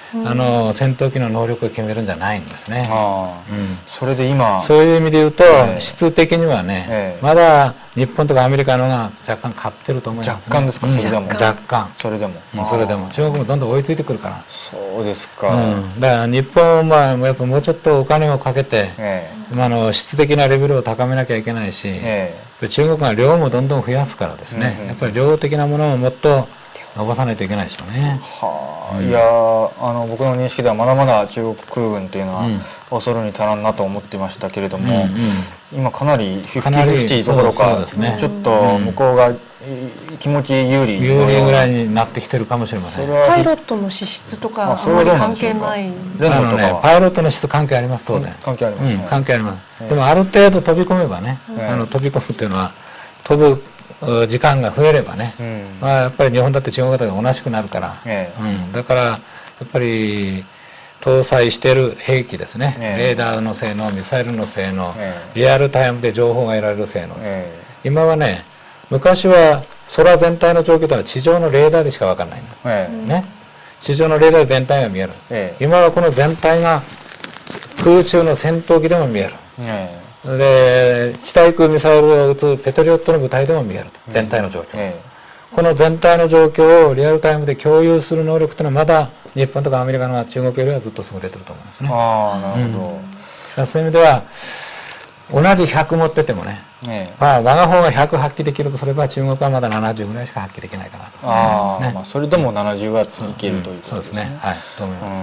戦闘機の能力を決めるんじゃないんですね。 それで今そういう意味で言うと、質的にはね、まだ日本とかアメリカのが若干勝ってると思いますね。 若干ですか？それでも若干。 それでも中国もどんどん追いついてくるから。 そうですか。 だから日本はやっぱもうちょっとお金をかけて、質的なレベルを高めなきゃいけないし、中国が量もどんどん増やすからですね、やっぱり量的なものをもっと伸ばさないといけないでしょうね。 いや僕の認識ではまだまだ中国空軍っていうのは恐るに足らんなと思ってましたけれども、今かなり50-50どころかちょっと向こうが気持ち有利ぐらいになってきてるかもしれません。 パイロットの資質とかあまり関係ない。 パイロットの質関係あります。当然関係ありますね。 関係あります。でもある程度飛び込めばね、飛び込むっていうのは飛ぶ時間が増えればね、やっぱり日本だって中国だって同じくなるから、だからやっぱり搭載している兵器ですね、レーダーの性能、ミサイルの性能、リアルタイムで情報が得られる性能です。今はね、昔は空全体の状況というのは地上のレーダーでしか分からないの、ね、地上のレーダーで全体が見える、今はこの全体が空中の戦闘機でも見える、で地対空ミサイルを撃つペトリオットの部隊でも見えると、全体の状況、この全体の状況をリアルタイムで共有する能力というのはまだ日本とかアメリカの中国よりはずっと優れてると思いますね。 なるほど、そういう意味では同じ100持っててもね、我が方が100発揮できるとすれば中国はまだ70ぐらいしか発揮できないかなと。 それでも70はいけるということですね。 と思います。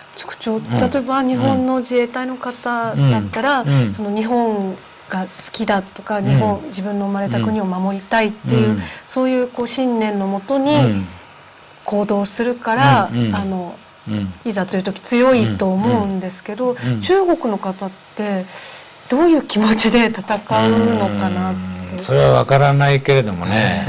塾長、例えば日本の自衛隊の方だったら、その日本が好きだとか、自分の生まれた国を守りたいっていう、そういう信念のもとに行動するから、いざという時強いと思うんですけど、中国の方ってどういう気持ちで戦うのかなって。 それは分からないけれどもね、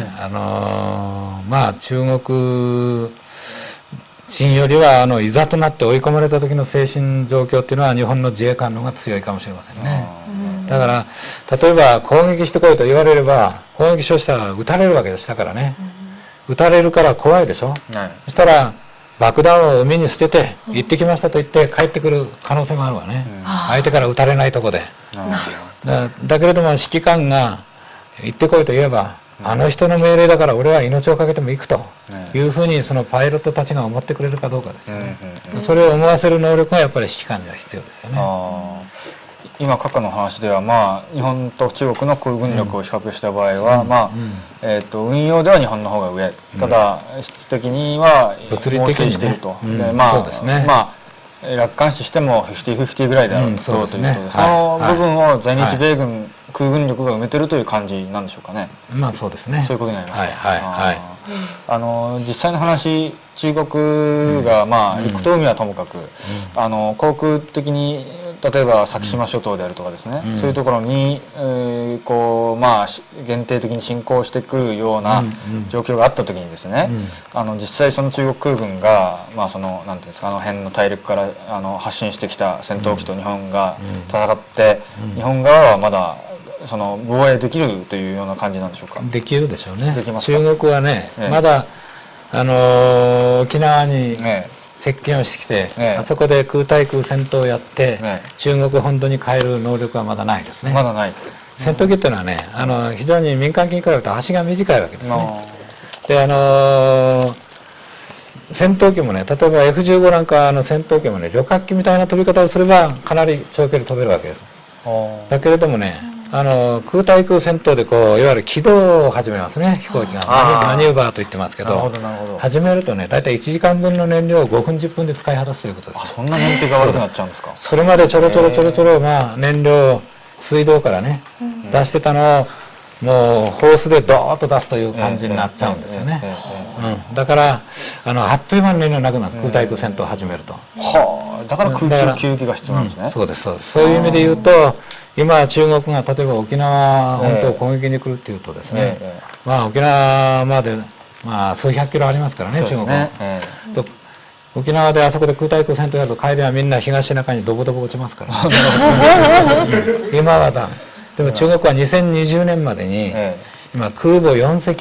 中国人よりはいざとなって追い込まれた時の精神状況っていうのは日本の自衛官の方が強いかもしれませんね。だから例えば攻撃してこいと言われれば攻撃したら撃たれるわけでしたからね、撃たれるから怖いでしょ、そしたら爆弾を海に捨てて行ってきましたと言って帰ってくる可能性もあるわね、相手から撃たれないとこで。だけれども指揮官が行ってこいと言えば、あの人の命令だから俺は命を懸けても行くというふうにそのパイロットたちが思ってくれるかどうかですよね。それを思わせる能力がやっぱり指揮官には必要ですよね。 今過去の話では、日本と中国の空軍力を比較した場合は、運用では日本の方が上、ただ質的には物理的にしていると。 そうですね。 楽観視しても50-50ぐらいであるということで、その部分を在日米軍空軍力が埋めてるという感じなんでしょうかね。 そうですね。 そういうことになりますか。実際の話、中国が陸と海はともかく、航空的に例えば先島諸島であるとかですね、そういうところに限定的に侵攻してくるような状況があった時にですね、実際その中国空軍がなんていうんですか、あの辺の大陸から発進してきた戦闘機と日本が戦って、日本側はまだ防衛できるというような感じなんでしょうか。 できるでしょうね。中国はね、まだ沖縄に接近をしてきて、あそこで空対空戦闘をやって、中国本土に帰る能力はまだないですね。 まだない。 戦闘機っていうのはね、非常に民間機に比べると足が短いわけですね。で戦闘機もね、例えば F15 なんかの戦闘機もね、旅客機みたいな飛び方をすればかなり長距離飛べるわけです。だけれどもね、空対空戦闘でいわゆる軌道を始めますね、飛行機がマニューバーと言ってますけど、始めるとね、大体1時間分の燃料を5分10分で使い果たすということです。 そんな燃費が悪くなっちゃうんですか。 それまでちょろちょろ燃料を水道からね、出してたのをもうホースでドーッと出すという感じになっちゃうんですよね。だからあっという間に燃料なくなる、空対空戦闘を始めると。 だから空中給油が必要なんですね。 そうです。そういう意味で言うと、今中国が例えば沖縄本島を攻撃に来るっていうとですね、沖縄まで数百キロありますからね、中国は。沖縄であそこで空対空戦闘やると帰りはみんな東シナ海にドボドボ落ちますから今はだ。でも中国は2020年までに今空母4隻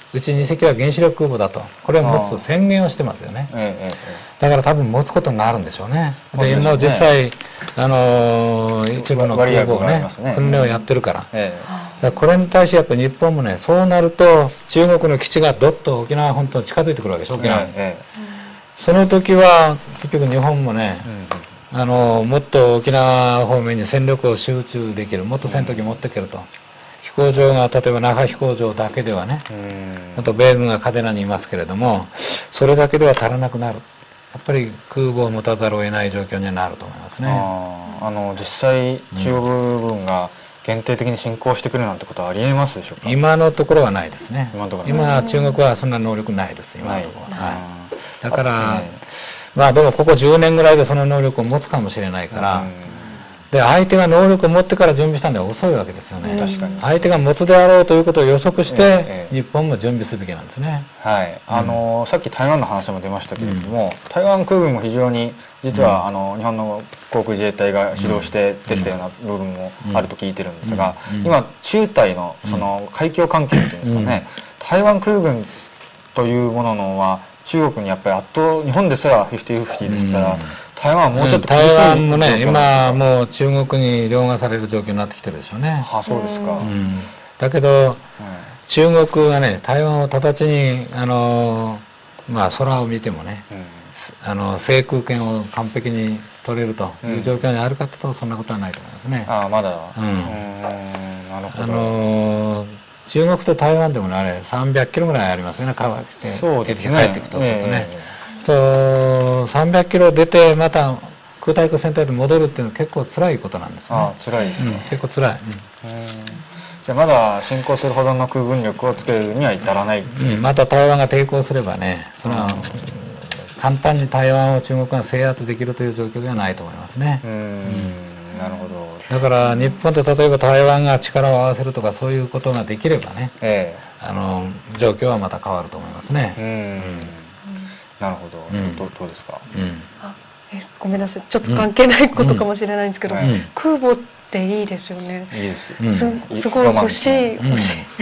うち2隻は原子力空母だと、これを持つと宣言をしてますよね。だから多分持つことになるんでしょうね。で今実際一部の空母をね訓練をやってるから、だからこれに対してやっぱり日本もね、そうなると中国の基地がどっと沖縄本島に近づいてくるわけでしょ、沖縄に。その時は結局日本もね、もっと沖縄方面に戦力を集中できる、もっと戦闘機持っていけると。飛行場が例えば那覇飛行場だけではね、あと米軍が嘉手納にいますけれども、それだけでは足らなくなる。やっぱり空母を持たざるを得ない状況にはなると思いますね。 実際中国軍が限定的に侵攻してくるなんてことはありえますでしょうか？ 今のところはないですね。今中国はそんな能力ないです、今のところは。だからまあでもここ10年ぐらいでその能力を持つかもしれないから、で相手が能力を持ってから準備したんでは遅いわけですよね。確かに相手が持つであろうということを予測して日本も準備すべきなんですね。 はい、さっき台湾の話も出ましたけれども、台湾空軍も非常に実は日本の航空自衛隊が主導してできたような部分もあると聞いてるんですが、今中台のその海峡関係っていうんですかね、台湾空軍というものは中国にやっぱり圧倒、日本ですら50-50でしたら、台湾はもうちょっと厳しい状況なんですか？ 台湾もね、今もう中国に凌駕される状況になってきてるでしょうね。 そうですか。 だけど、中国がね、台湾を直ちにまあ空を見てもね、制空権を完璧に取れるという状況にあるかというと、そんなことはないと思いますね。 まだ。なるほど。 中国と台湾でもね、あれ300キロぐらいありますよね、川来て帰っていくとするとね。300キロ出てまた空対空戦隊で戻るっていうのは結構辛いことなんですね。 辛いですか。 結構辛い。 じゃあまだ侵攻するほどの空軍力をつけるには至らない。 また台湾が抵抗すればね、それは簡単に台湾を中国が制圧できるという状況ではないと思いますね。 なるほど。 だから日本と例えば台湾が力を合わせるとかそういうことができればね、状況はまた変わると思いますね。 なるほど。どうですか？ ごめんなさい、ちょっと関係ないことかもしれないんですけど、空母っていいですよね。 いいです。 すごい欲しい。空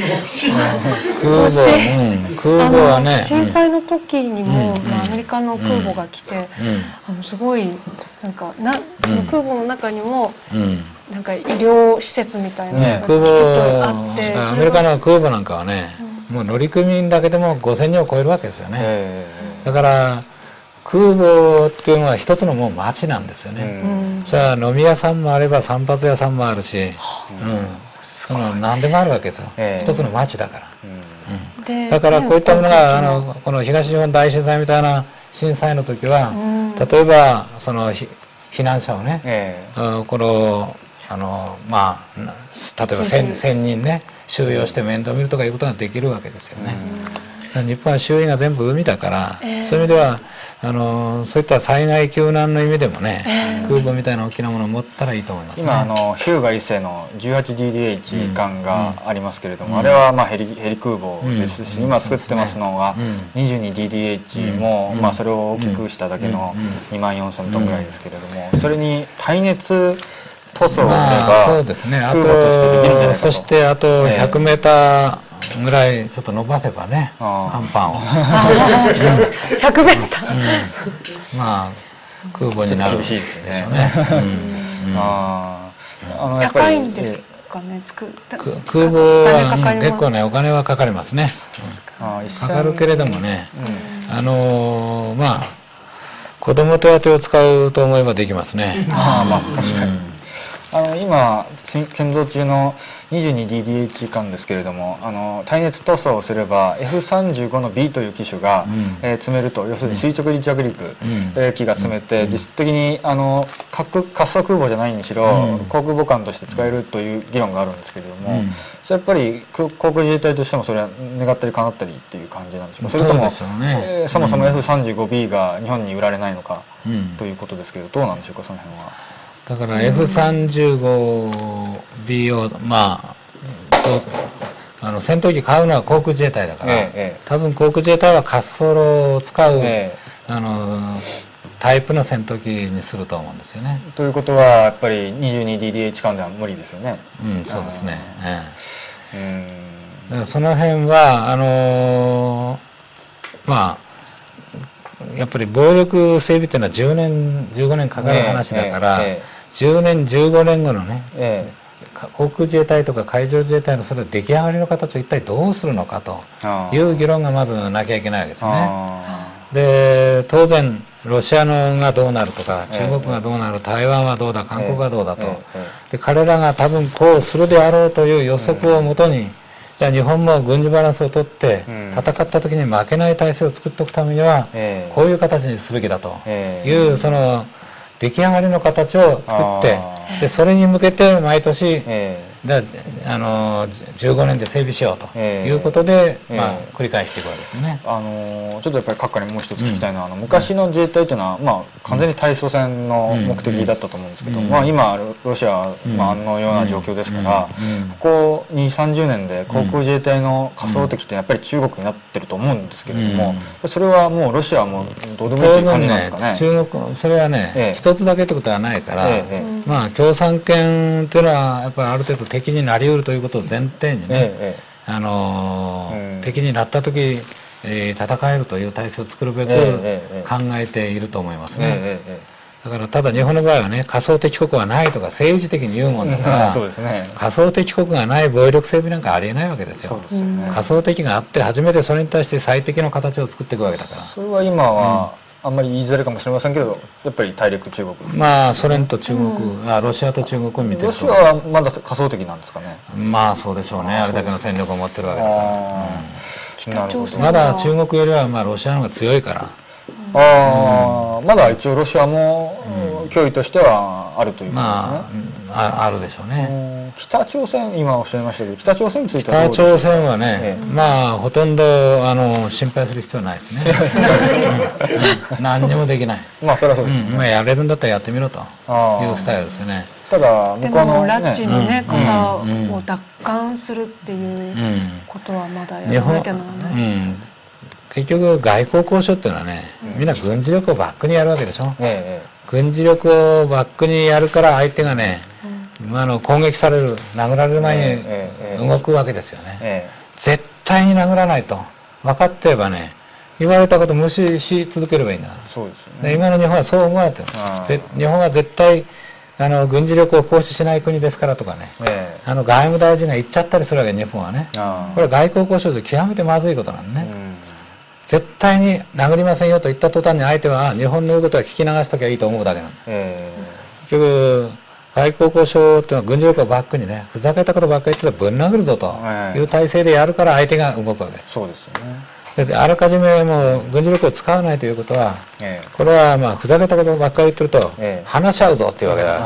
母はね、 震災の時にもアメリカの空母が来て、すごいなんかその空母の中にもなんか医療施設みたいなのがきちっとあって、 アメリカの空母なんかはね、もう乗組員だけでも5000人を超えるわけですよね。だから空母っていうのは一つのもう町なんですよね。それは飲み屋さんもあれば散髪屋さんもあるし、何でもあるわけですよ。一つの町だから。だからこういったものがこの東日本大震災みたいな震災の時は、例えばその避難者をね、このまあ例えば1000人ね収容して面倒見るとかいうことができるわけですよね。日本は周囲が全部海だから、そういう意味ではそういった災害救難の意味でもね、空母みたいな大きなものを持ったらいいと思いますね。 今日向一世の 18DDH 艦がありますけれども、あれはヘリ空母ですし、今作ってますのが 22DDH もそれを大きくしただけの24000トンぐらいですけれども、それに耐熱塗装を入れば空母としてできるんじゃないかと。 そしてあと100メーターぐらいちょっと伸ばせばね、甲板を 100メーター、 まあ空母になる厳しいですね。 高いんですかね、 空母は結構ねお金はかかりますね。かかるけれどもね、まあ子供手当を使うと思えばできますね。 確かに。今建造中の 22DDH 艦ですけれども、耐熱塗装をすれば F35 の B という機種が、積めると、要するに垂直離着陸機が積めて、実質的に滑走空母じゃないにしろ、航空母艦として使えるという議論があるんですけれども、それやっぱり航空自衛隊としてもそれは願ったり叶ったりっていう感じなんでしょうか。それともそもそも F35B が日本に売られないのかということですけど、どうなんでしょうか、その辺は。 だから F35B を戦闘機買うのは航空自衛隊だから、多分航空自衛隊は滑走路を使う、タイプの戦闘機にすると思うんですよね。 ということはやっぱり 22DDH 艦では無理ですよね。 そうですね。 その辺はまあやっぱり暴力整備っていうのは10年15年かかる話だから、10年15年後のね、航空自衛隊とか海上自衛隊のそれ出来上がりの形を一体どうするのかという議論がまずなきゃいけないわけですね。で当然ロシアのがどうなるとか中国がどうなる、台湾はどうだ、韓国がどうだと、で彼らが多分こうするであろうという予測をもとに、じゃあ日本も軍事バランスを取って戦った時に負けない体制を作っておくためにはこういう形にすべきだというその出来上がりの形を作って、でそれに向けて毎年15年で整備しようということで、繰り返していくわけですね。 ちょっとやっぱり閣下にもう一つ聞きたいのは、昔の自衛隊というのは、完全に対ソ戦の目的だったと思うんですけど、今ロシアは、あのような状況ですから、ここ2、30年で航空自衛隊の仮想敵ってやっぱり中国になってると思うんですけれども、それはもうロシアはもうどうでもいいという感じなんですかね。 中国それはね、一つだけってことはないから、共産権っていうのはやっぱりある程度敵になりうるということを前提にね、敵になった時、戦えるという体制を作るべく考えていると思いますね。だからただ日本の場合はね、仮想敵国はないとか政治的に言うもんだからそうですね、仮想敵国がない防衛力整備なんかありえないわけですよ。そうですよね、仮想敵があって初めてそれに対して最適の形を作っていくわけだから。 それは今は、あんまり言いづらいかもしれませんけど、やっぱり大陸中国、 ソ連と中国、ロシアと中国を見てると。 ロシアはまだ仮想敵なんですかね。 そうでしょうね。あれだけの戦力を持ってるわけだから。 北朝鮮まだ中国よりはロシアの方が強いから。 まだ一応ロシアも脅威としてはあるということですね。 あるでしょうね。 北朝鮮、今おっしゃいましたけど、北朝鮮についてはどうでしょうか。 北朝鮮はね、ほとんど心配する必要ないですね。何にもできない。 それはそうですね。 やれるんだったらやってみろというスタイルですよね。 ただ向こうの拉致のね方を奪還するっていうことはまだやらなきゃならない。 結局外交交渉っていうのはね、みんな軍事力をバックにやるわけでしょ。軍事力をバックにやるから相手がね、攻撃される、殴られる前に動くわけですよね。絶対に殴らないと分かってればね、言われたこと無視し続ければいいんだから。そうですよね。今の日本はそう思われてる。日本は絶対軍事力を行使しない国ですからとかね、外務大臣が言っちゃったりするわけ、日本はね。これは外交交渉で極めてまずいことなんでね。絶対に殴りませんよと言った途端に相手は日本の言うことは聞き流しときゃいいと思うだけなんだ。結局外交交渉っていうのは軍事力をバックにね、ふざけたことばっかり言ってたらぶん殴るぞという体制でやるから相手が動くわけです。 そうですよね。 であらかじめもう軍事力を使わないということは、これはふざけたことばっかり言ってると、話し合うぞっていうわけだ。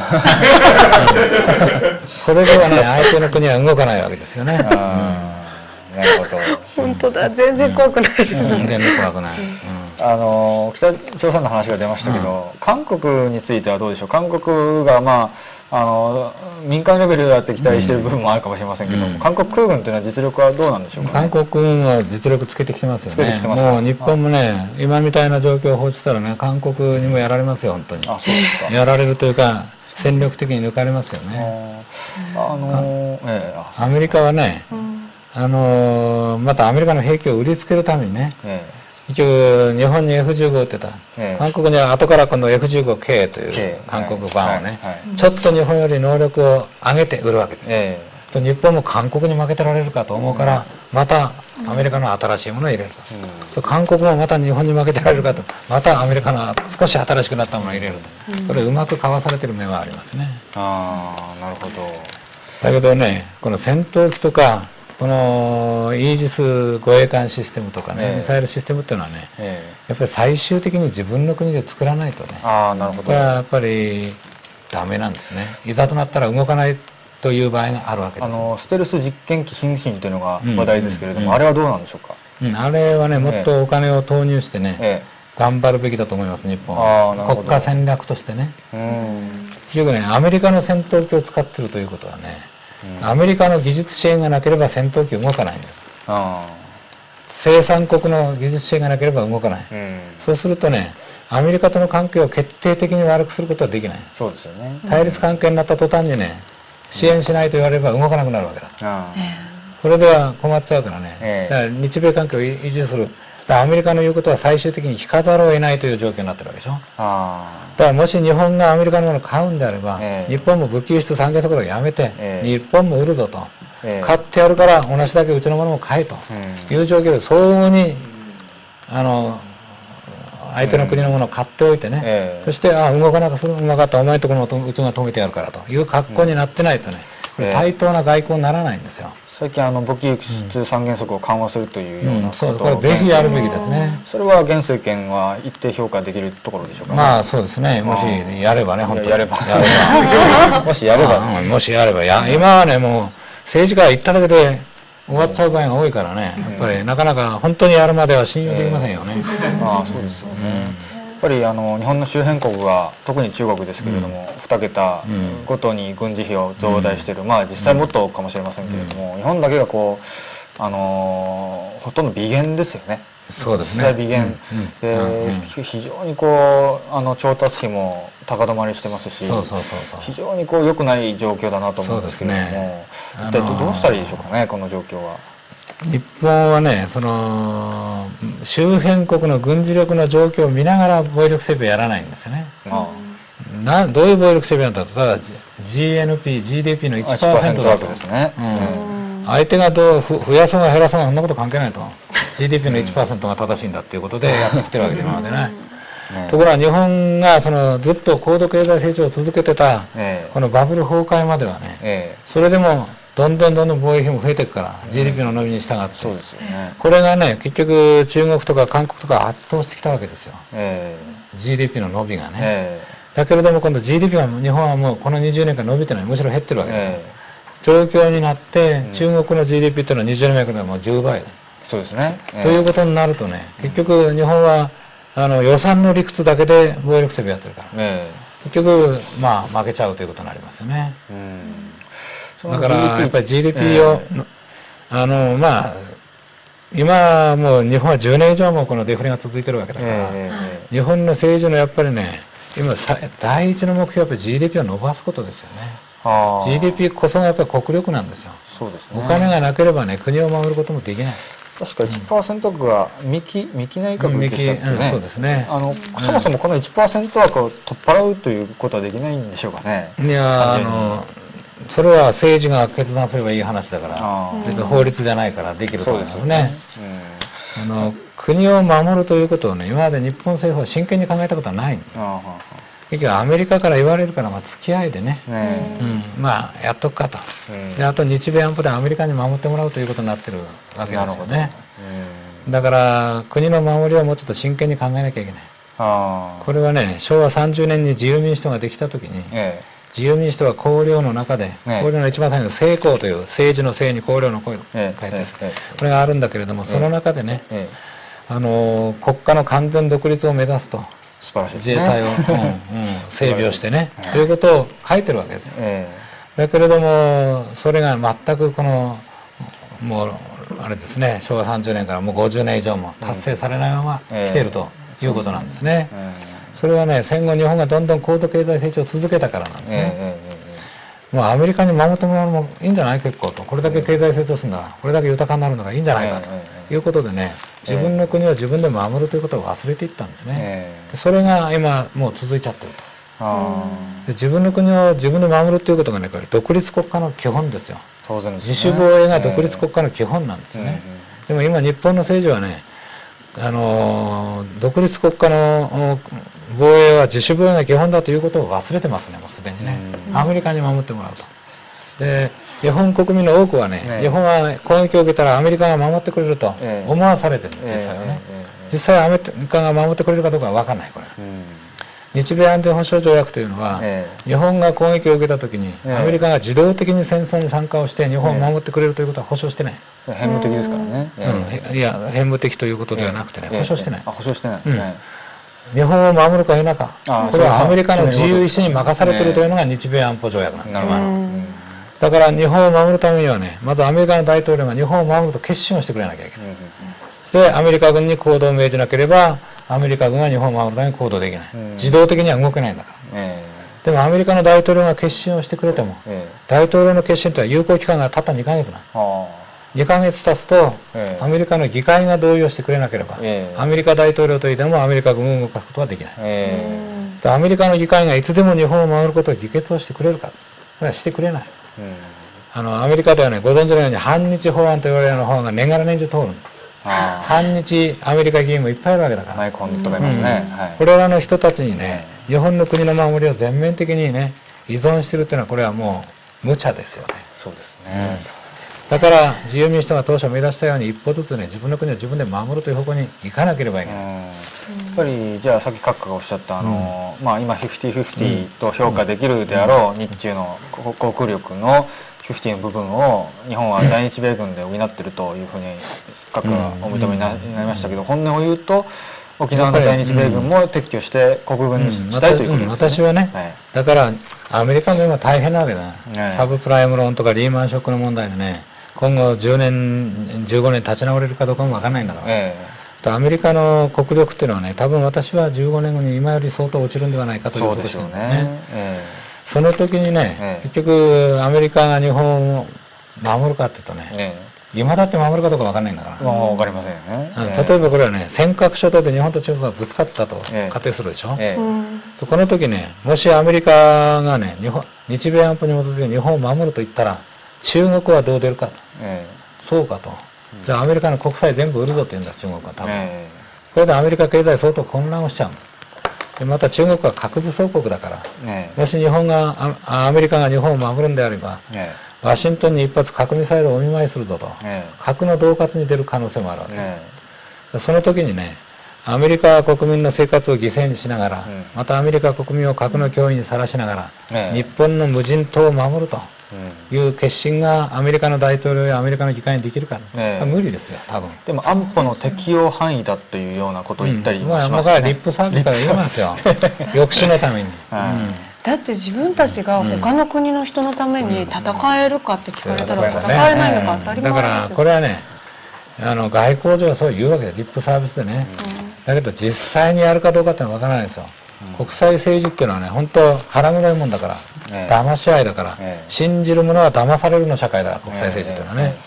これではね、相手の国は動かないわけですよね。 なるほど。 本当だ、全然怖くないです。 全然怖くない。 北朝鮮の話が出ましたけど、韓国についてはどうでしょう。韓国が民間レベルだって期待している部分もあるかもしれませんけど、韓国空軍というのは実力はどうなんでしょうか、 韓国軍は実力つけてきてますよね。つけてきてますか。もう日本もね、今みたいな状況を放置したらね、韓国にもやられますよ、本当に。そうですか。やられるというか戦力的に抜かれますよね。アメリカはね、またアメリカの兵器を売りつけるためにね、一応日本に F15 ってた、韓国には後から今度 F15K という韓国版をね、ちょっと日本より能力を上げて売るわけです。と日本も韓国に負けてられるかと思うから、またアメリカの新しいものを入れると、韓国もまた日本に負けてられるかと、またアメリカの少し新しくなったものを入れると、これうまくかわされてる面はありますね。 なるほど。 だけどね、この戦闘機とかこのイージス護衛艦システムとかね、ミサイルシステムっていうのはね、やっぱり最終的に自分の国で作らないとね、 なるほど。 これはやっぱりダメなんですね。いざとなったら動かないという場合があるわけです。 ステルス実験機シンシンというのが話題ですけれども、あれはどうなんでしょうか。 あれはね、もっとお金を投入してね、頑張るべきだと思います、日本は。国家戦略としてね。結局ね、アメリカの戦闘機を使ってるということはね、アメリカの技術支援がなければ戦闘機動かないんです。生産国の技術支援がなければ動かない。そうするとね、アメリカとの関係を決定的に悪くすることはできない。 そうですよね。 対立関係になった途端にね、支援しないと言われれば動かなくなるわけだ。 これでは困っちゃうからね、だから日米関係を維持する、アメリカの言うことは最終的に聞かざるを得ないという状況になってるわけでしょ。だからもし日本がアメリカのものを買うんであれば、日本も武器輸出三原則をやめて、日本も売るぞと、買ってやるから同じだけうちのものも買えという状況で相互に相手の国のものを買っておいてね、そして動かなくする、うまかった、お前のところのうちが止めてやるからという格好になってないとね、これ対等な外交にならないんですよ。 最近武器輸出三原則を緩和するというようなことを、 これぜひやるべきですね。 それは現政権は一定評価できるところでしょうかね。 まあそうですね。もしやればね、本当にやればもしやればですね。 もしやれば今はね、もう政治家行っただけで終わっちゃう場合が多いからね、やっぱりなかなか本当にやるまでは信用できませんよね。 そうですよね。やっぱり日本の周辺国が特に中国ですけれども、2桁ごとに軍事費を増大している、実際もっとかもしれませんけれども、日本だけがほとんど微減ですよね。 そうですね。 実際微減で、非常に調達費も高止まりしてますし、非常に良くない状況だなと思うんですけれども、一体どうしたらいいでしょうかね、この状況は。 日本はね、周辺国の軍事力の状況を見ながら防衛力整備をやらないんですよね。どういう防衛力整備なんだと、ただ GDP の 1% だとですね。 相手がどう増やそうが減らそうがそんなこと関係ないと、GDP の 1% が正しいんだっていうことでやってきてるわけで今までね。ところが日本がずっと高度経済成長を続けてたこのバブル崩壊まではね、それでもどんどん防衛費も増えていくから、GDP の伸びに従って、 そうですよね。 これがね、結局中国とか韓国とか圧倒してきたわけですよ、GDP の伸びがね。だけれども今度 GDP が日本はもうこの20年間伸びてない、むしろ減ってるわけです、状況になって中国の GDP っていうのは20年前からもう10倍だ。 そうですね。 ということになるとね、結局日本は予算の理屈だけで防衛力整備やってるから、結局負けちゃうということになりますよね。だからやっぱり GDP を今もう日本は10年以上もこのデフレが続いてるわけだから、日本の政治のやっぱりね、今第一の目標はやっぱり GDP を伸ばすことですよね。GDP こそがやっぱり国力なんですよ。 そうですね。 お金がなければね、国を守ることもできない。 確か 1% 枠が三木内閣でしたっけね。 そうですね。 そもそもこの 1% 枠を取っ払うということはできないんでしょうかね。 いやそれは政治が決断すればいい話だから、別に法律じゃないからできると思いますね。国を守るということをね、今まで日本政府は真剣に考えたことはないんです。結局アメリカから言われるから付き合いでね、やっとくかと、であと日米安保でアメリカに守ってもらうということになってるわけですよね。だから国の守りをもうちょっと真剣に考えなきゃいけない。これはね、昭和30年に自由民主党ができた時に、自由民主党は綱領の中で、綱領の一番最後に政公という政治の政に綱領の声を書いて、これがあるんだけれども、その中でね、国家の完全独立を目指すと、自衛隊を整備をしてねということを書いてるわけですよ。だけれどもそれが全くもうあれですね、昭和30年からもう50年以上も達成されないまま来ているということなんですね。それはね、戦後日本がどんどん高度経済成長を続けたからなんですね。もうアメリカに守ってもらうのもいいんじゃない、結構と、これだけ経済成長するんだ、これだけ豊かになるのがいいんじゃないかということでね、自分の国を自分で守るということを忘れていったんですね。でそれが今もう続いちゃってると。で自分の国を自分で守るということがね、これ独立国家の基本ですよ。 当然ですね。 自主防衛が独立国家の基本なんですね。でも今日本の政治はね、独立国家の防衛は自主防衛が基本だということを忘れてますね、もうすでにね。アメリカに守ってもらうと。で日本国民の多くはね、日本は攻撃を受けたらアメリカが守ってくれると思わされてるんです、実際はね。実際アメリカが守ってくれるかどうかは分かんない、これ。日米安全保障条約というのは、日本が攻撃を受けたときに、アメリカが自動的に戦争に参加をして日本を守ってくれるということは保証してない。 偏無的ですからね。 いや、偏無的ということではなくてね、保証してない。 保証してない。 日本を守るか否か、これはアメリカの自由意志に任されているというのが日米安保条約なんだ。だから日本を守るためにはね、まずアメリカの大統領が日本を守ると決心をしてくれなきゃいけない。でアメリカ軍に行動を命じなければアメリカ軍は日本を守るために行動できない。自動的には動けないんだから。でもアメリカの大統領が決心をしてくれても、大統領の決心というのは有効期間がたった2ヶ月な。 2ヶ月経つと、アメリカの議会が同意をしてくれなければ、アメリカ大統領といってもアメリカ軍を動かすことはできない。アメリカの議会がいつでも日本を守ることを議決をしてくれるか、これはしてくれない。アメリカではね、ご存知のように反日法案と言われるような法案が年がら年中通る。反日アメリカ議員もいっぱいいるわけだから。 マイコンとかいますね。 これらの人たちにね、日本の国の守りを全面的にね依存してるっていうのはこれはもう無茶ですよね。 そうですね。 だから自由民主党が当初目指したように一歩ずつね自分の国を自分で守るという方向に行かなければいけない。 やっぱりじゃあさっき閣下がおっしゃったまあ今50-50と評価できるであろう日中の航空力の50の部分を日本は在日米軍で補っているというふうに閣下がお認めになりましたけど、本音を言うと沖縄の在日米軍も撤去して国軍にしたいということですね。 私はね、だからアメリカも今大変なわけだ。サブプライムローンとかリーマンショックの問題でね、今後10年15年立ち直れるかどうかも分からないんだから、アメリカの国力っていうのはね、多分私は15年後に今より相当落ちるんではないかということですよね。その時にね、結局アメリカが日本を守るかっていうとね、今だって守るかどうか分かんないんだから。 分かりませんよね。 例えばこれはね、尖閣諸島で日本と中国がぶつかったと仮定するでしょ。この時ね、もしアメリカがね、日米安保に基づいて日本を守ると言ったら、中国はどう出るかと。そうかと。じゃあアメリカの国債全部売るぞって言うんだ、中国は多分。これでアメリカ経済相当混乱をしちゃう。でまた中国は核武装国だから、もしアメリカが日本を守るんであれば、ワシントンに一発核ミサイルをお見舞いするぞと、核の恫喝に出る可能性もあるわけ、その時にね、アメリカ国民の生活を犠牲にしながら、またアメリカ国民を核の脅威にさらしながら、日本の無人島を守るという決心がアメリカの大統領やアメリカの議会にできるか、無理ですよ多分。 でも安保の適用範囲だというようなことを言ったりもしますね。 リップサービスから言いますよ抑止のために。 だって自分たちが他の国の人のために戦えるかって聞かれたら戦えないのか当たり前ですよ。 だからこれはね、外交上はそう言うわけでリップサービスでね、だけど実際にやるかどうかってのは分からないですよ。国際政治っていうのはね、本当腹黒いもんだから、騙し合いだから、信じる者は騙されるの社会だ、国際政治っていうのはね。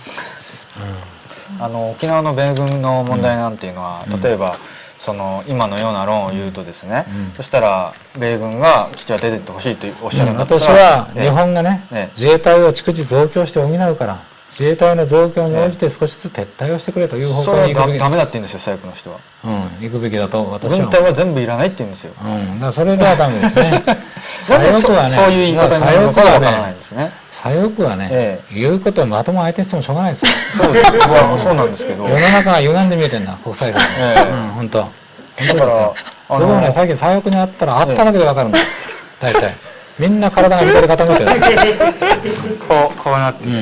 沖縄の米軍の問題なんていうのは、例えばその今のような論を言うとですね、そしたら米軍が基地は出てってほしいとおっしゃるんだったら、 私は日本がね、自衛隊を逐次増強して補うから、自衛隊の増強に応じて少しずつ撤退をしてくれという方向に行くべき。 ダメだって言うんですよ、左翼の人は。 行くべきだと私は。 軍隊は全部いらないって言うんですよ。 だからそれではダメですね。 左翼はね、そういう言い方になるのかわからないですね。 左翼はね、言うことをまとも相手にしてもしょうがないですよ。 そうなんですけど。 世の中が歪んで見えてんだ、国際政治。本当。だから僕もね、最近左翼にあったらあっただけで分かるんだ。大体。みんな体が左傾いてる。 こうなってる。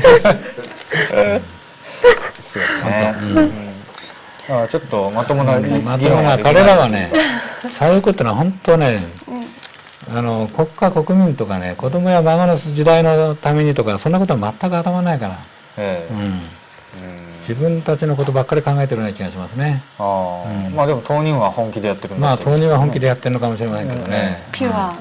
ですよね。ちょっとまともな彼らはね、左翼ってのは本当ね、国家国民とかね、子供や孫の時代のためにとかそんなことは全く頭ないから。自分たちのことばっかり考えてるような気がしますね。 まあでも当人は本気でやってるんだ。 当人は本気でやってるのかもしれませんけどね。 ピュア。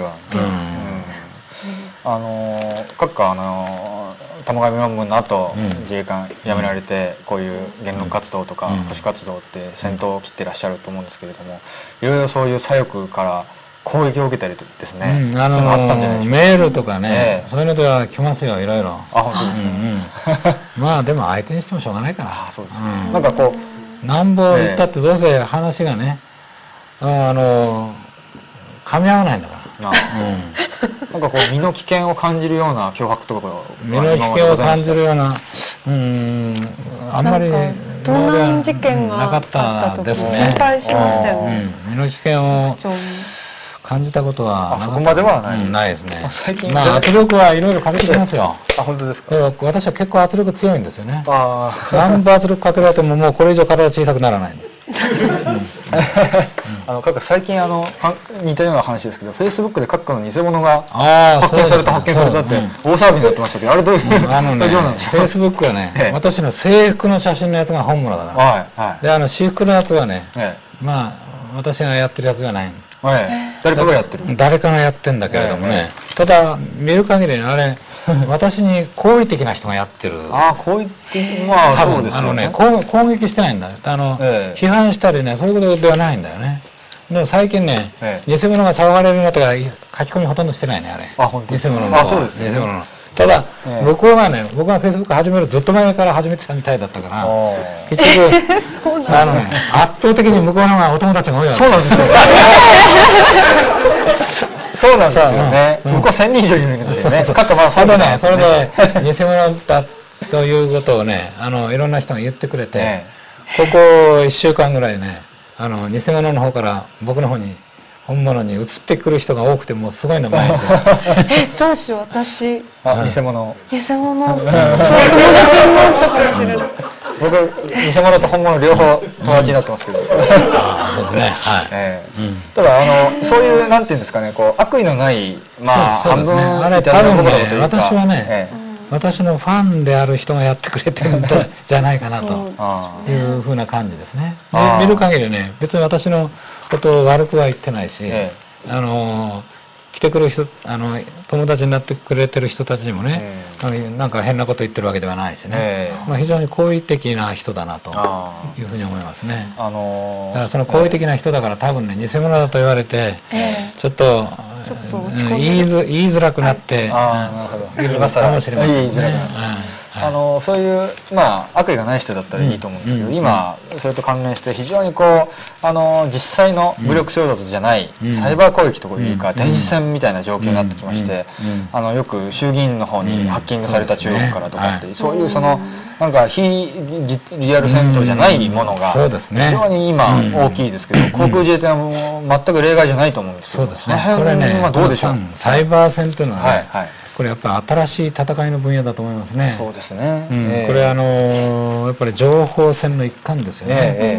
閣下玉上論文の後、自衛官辞められてこういう言論活動とか保守活動って先頭を切ってらっしゃると思うんですけれども、いろいろそういう左翼から攻撃を受けたりですね、 あったんじゃないでしょうか。メールとかね、そういうのでは来ますよ、いろいろ。 本当ですまあでも相手にしてもしょうがないから。 そうですね。なんかこうなんぼ言ったってどうせ話がね噛み合わないんだから。 なんかこう身の危険を感じるような脅迫とか身の危険を感じるようなあんまり盗難事件があった時心配しましたよね。 身の危険を感じたことはそこまではないですね。圧力はいろいろかけてきますよ。 本当ですか。 私は結構圧力強いんですよね。何分圧力かけられてももうこれ以上体小さくならない。 閣下最近似たような話ですけど、フェイスブックで閣下の偽物が発見されたって大騒ぎになってましたけど、あれどういうフェイスブックはね、私の制服の写真のやつが本物だから。で私服のやつはね、まあ私がやってるやつじゃない。 誰かがやってる。 誰かがやってんだけれどもね、ただ見る限りあれ私に好意的な人がやってる。 好意的、まあそうですよね。 攻撃してないんだ。批判したりね、そういうことではないんだよね。でも最近ね、偽物が騒がれるようになってから書き込みほとんどしてないね、あれ。偽物の。 そうですね。 偽物の。ただ、向こうがね、僕がフェイスブック始めるずっと前から始めてたみたいだったから、結局圧倒的に向こうの方がお友達が多いわけ。 そうなんですよ。そうなんですよね。向こう1000人以上いるんですよね。 それでそれで偽物だということをね、いろんな人が言ってくれて、ここ1週間ぐらいね、偽物の方から僕の方に本物に移ってくる人が多くて、もうすごいの前ですよ。 どうしよう、私。 偽物。 偽物。友達になったかもしれない。 僕偽物と本物両方友達になってますけど。ただそういうなんていうんですかね、こう悪意のない半分あれ多分ね、私はね、私のファンである人がやってくれてるんじゃないかなというふうな感じですね。見る限りね、別に私のことを悪くは言ってないし、来てくる人、友達になってくれてる人たちにもね、なんか変なこと言ってるわけではないしね、非常に好意的な人だなというふうに思いますね。だからその好意的な人だから多分ね、偽物だと言われてちょっと言いづらくなっているかもしれませんね。 そういう悪意がない人だったらいいと思うんですけど、今それと関連して非常にこう実際の武力衝突じゃないサイバー攻撃というか電子戦みたいな状況になってきまして、よく衆議院の方にハッキングされた中国からとかって、そういうなんか非リアル戦闘じゃないものが非常に今大きいですけど、航空自衛隊は全く例外じゃないと思うんですけど、その辺はどうでしょう。 サイバー戦というのはね、これやっぱり新しい戦いの分野だと思いますね。 そうですね。 これやっぱり情報戦の一環ですよね。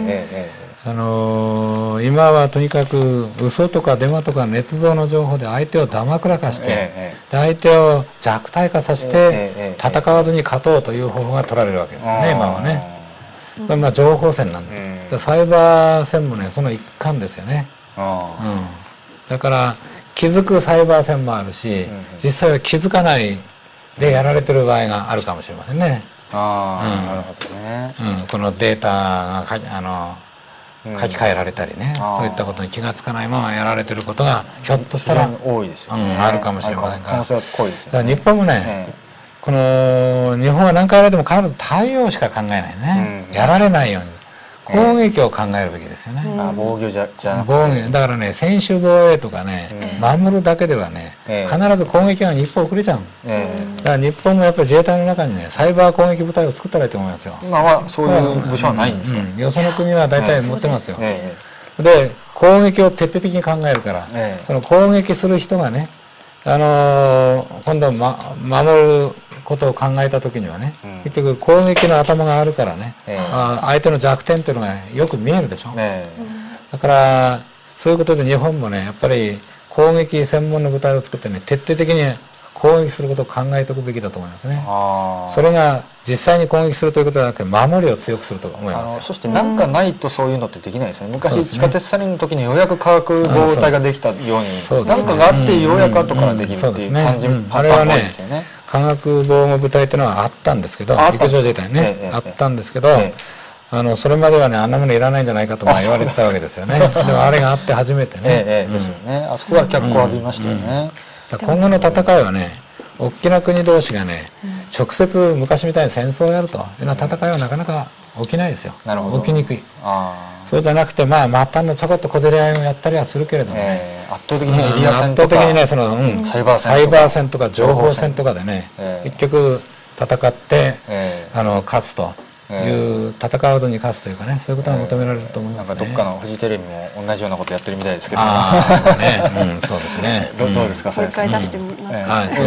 今はとにかく嘘とかデマとか捏造の情報で相手をだまくらかして、相手を弱体化させて戦わずに勝とうという方法が取られるわけですよね、今はね。情報戦なんで、サイバー戦もね、その一環ですよね。だから気づくサイバー戦もあるし、実際は気づかないでやられてる場合があるかもしれませんね。 なるほどね。 このデータが書き換えられたりね、そういったことに気がつかないままやられてることがひょっとしたら多いですよね。 あるかもしれませんから。 可能性は濃いですよね。 だから日本もね、この日本は何回やられても必ず対応しか考えないね。やられないように。攻撃を考えるべきですよね。 防御じゃなくて、 防御だからね、専守防衛とかね、守るだけではね、必ず攻撃が日本遅れちゃう。だから日本もやっぱり自衛隊の中にね、サイバー攻撃部隊を作ったらいいと思いますよ。 今はそういう部署はないんですか。 よその国は大体持ってますよ。で、攻撃を徹底的に考えるから、その攻撃する人がね、今度守ることを考えた時にはね、結局攻撃の頭があるからね、相手の弱点というのがよく見えるでしょ。だからそういうことで日本もね、やっぱり攻撃専門の部隊を作ってね、徹底的に攻撃することを考えておくべきだと思いますね。それが実際に攻撃するということではなくて、守りを強くすると思いますよ。 そして何かないとそういうのってできないですね。昔地下鉄サリンの時にようやく化学防護隊ができたように、何かがあってようやく後からできるっていう感じパターン多いですよね。 化学防護部隊っていうのはあったんですけど、陸上自衛隊ね、あったんですけど、それまではね、あんなものいらないんじゃないかと言われてたわけですよね。でもあれがあって初めてね。 ですよね。あそこから脚光を浴びましたよね。 今後の戦いはね、大きな国同士がね、直接昔みたいに戦争をやるというような戦いはなかなか起きないですよ。起きにくい。そうじゃなくて、末端のちょこっと小競り合いをやったりはするけれども、 圧倒的にメディア戦とか、 サイバー戦とか情報戦とかでね、結局戦って勝つという、戦わずに勝つというかね、そういうことが求められると思いますね。 なんかどっかのフジテレビも同じようなことやってるみたいですけど。 そうですね。 どうですか、 もう一回出してみます。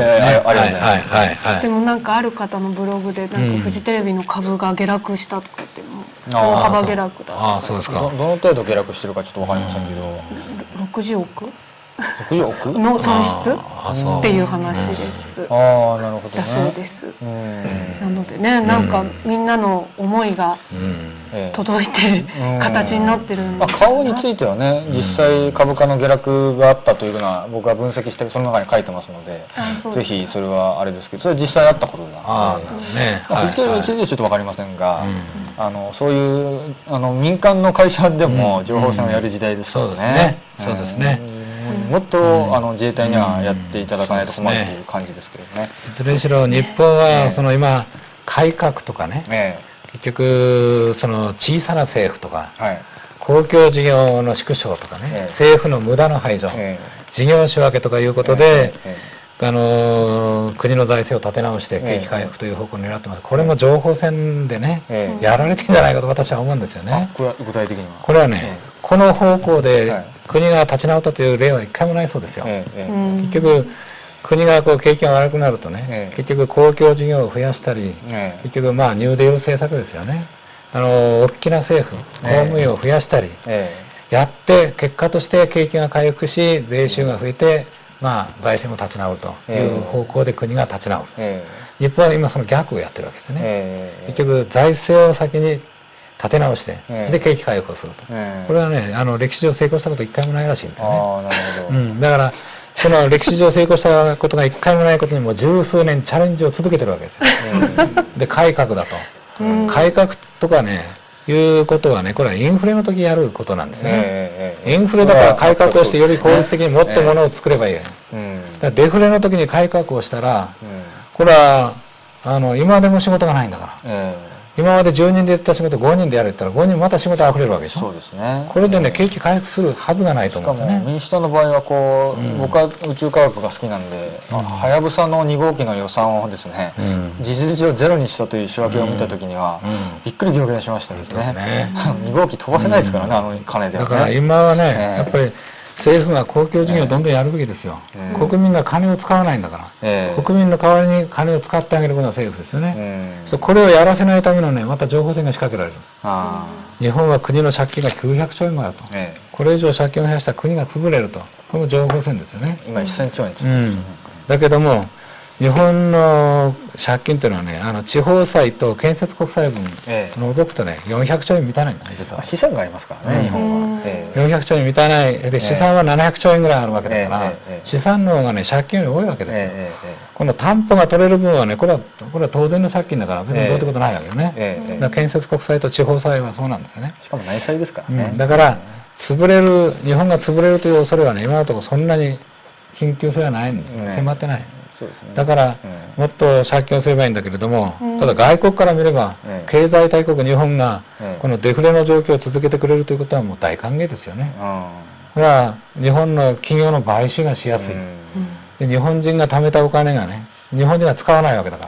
はい。 でもなんかある方のブログでなんかフジテレビの株が下落したとかって大幅下落だ。 そうですか。 どの程度下落してるかちょっとわかりませんけど。 60億 60億の損失っていう話です。 なるほど。 だそうです。なのでね、なんかみんなの思いが届いて形になってるんだな。 顔についてはね、実際株価の下落があったというのは僕は分析してその中に書いてますので、ぜひそれはあれですけど、それは実際あったことなので、振り手についてはちょっと分かりませんが、そういう民間の会社でも情報戦をやる時代ですからね。 そうですね。 もっと自衛隊にはやっていただかないと困るという感じですけどね。 いずれにしろ日本はその今改革とかね、結局その小さな政府とか、公共事業の縮小とかね、政府の無駄の排除、事業仕分けとかいうことで、国の財政を立て直して景気回復という方向を狙ってます。これも情報戦でね、やられてんじゃないかと私は思うんですよね。 これは具体的にはこれはね、この方向で国が立ち直ったという例は一回もないそうですよ。結局国が景気が悪くなるとね、結局公共事業を増やしたり、結局ニューディール政策ですよね。大きな政府、公務員を増やしたり、やって結果として景気が回復し、税収が増えて、財政も立ち直るという方向で国が立ち直る。日本は今その逆をやってるわけですね。結局財政を先に立て直して、そして景気回復をすると。これはね、歴史上成功したこと一回もないらしいんですよね。だからその歴史上成功したことが一回もないことにも十数年チャレンジを続けてるわけですよ。で改革だと、改革とかねいうことはね、これはインフレの時やることなんですよね。インフレだから改革をしてより効率的にもっとものを作ればいい。だからデフレの時に改革をしたら、これは今でも仕事がないんだから。今まで10人でやった仕事5人でやれたら5人また仕事あふれるわけでしょ。 そうですね。 これでね景気回復するはずがないと思うんですよね。 しかも民主党の場合は僕は宇宙科学が好きなんで、はやぶさの2号機の予算をですね、事実上ゼロにしたという仕分けを見た時には、びっくり仰天しましたですね。2号機飛ばせないですからね、金ではね。 だから今はね、やっぱり政府が公共事業をどんどんやるべきですよ。国民が金を使わないんだから、国民の代わりに金を使ってあげることが政府ですよね。これをやらせないためのね、また情報戦が仕掛けられる。日本は国の借金が900兆円もあると、これ以上借金を増やしたら国が潰れると、この情報戦ですよね。 今1000兆円つってますよね。 だけども日本の借金というのはね、地方債と建設国債分除くとね、400兆円満たないんだね、実は。 資産がありますからね、日本は。 400兆円満たない。で、資産は700兆円ぐらいあるわけだから、資産の方がね、借金より多いわけですよ。この担保が取れる分はね、これは当然の借金だから、別にどうってことないわけよね。だから建設国債と地方債はそうなんですよね。 しかも内債ですからね。 だから、日本が潰れるという恐れはね、今のところそんなに緊急性はない、迫ってない。だからもっと借金をすればいいんだけれども、ただ外国から見れば経済大国日本がこのデフレの状況を続けてくれるということはもう大歓迎ですよね。だから日本の企業の買収がしやすい。で日本人が貯めたお金がね、日本人が使わないわけだから、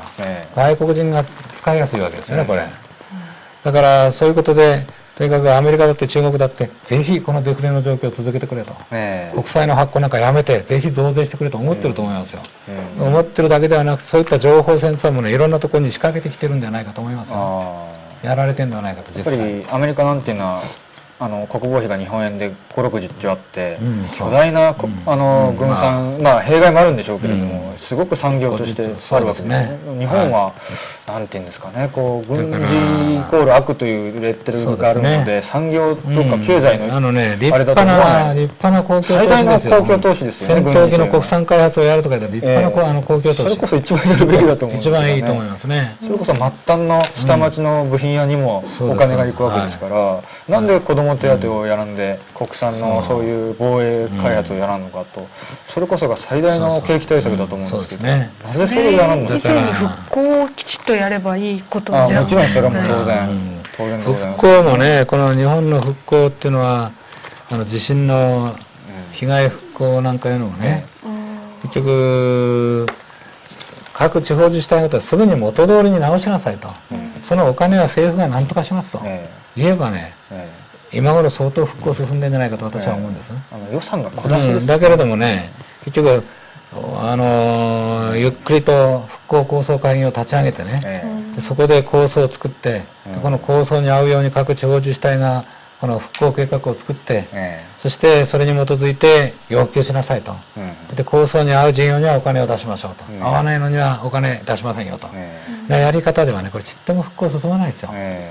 外国人が使いやすいわけですよね、これ。だからそういうことで、とにかくアメリカだって中国だってぜひこのデフレの状況を続けてくれと、国債の発行なんかやめてぜひ増税してくれと思ってると思いますよ。思ってるだけではなく、そういった情報戦争もね、いろんなところに仕掛けてきてるんじゃないかと思いますよ。やられてるんではないかと。実際やっぱりアメリカなんていうのは国防費が日本円で560兆あって、巨大な軍産、弊害もあるんでしょうけれども、すごく産業としてあるわけですね。日本はなんていうんですかね、軍事イコール悪というレッテルがあるので、産業とか経済のあれだと思わない。立派な公共投資ですよ。最大の公共投資ですよね。 戦闘機の国産開発をやるとかで立派な公共投資。 それこそ一番やるべきだと思うんですよね。 一番いいと思いますね。 それこそ末端の下町の部品屋にもお金が行くわけですから、なんで子ども手当をやらんで国産のそういう防衛開発をやらんのかと、それこそが最大の景気対策だと思うんですけど、なぜそれをやらんのか。 以前に復興をきちっとやればいいことじゃ。 もちろんそれはもう当然でございます。 復興もね、この日本の復興っていうのは地震の被害復興なんかいうのもね、結局各地方自治体ごとはすぐに元通りに直しなさいと、そのお金は政府が何とかしますと言えばね、今頃相当復興進んでんじゃないかと私は思うんです。 予算が小出しです。 だけれどもね、結局ゆっくりと復興構想会議を立ち上げてね、そこで構想を作って、この構想に合うように各地方自治体がこの復興計画を作って、そしてそれに基づいて要求しなさいと、で構想に合う事業にはお金を出しましょうと、合わないのにはお金出しませんよと、やり方ではね、これちっとも復興進まないですよ。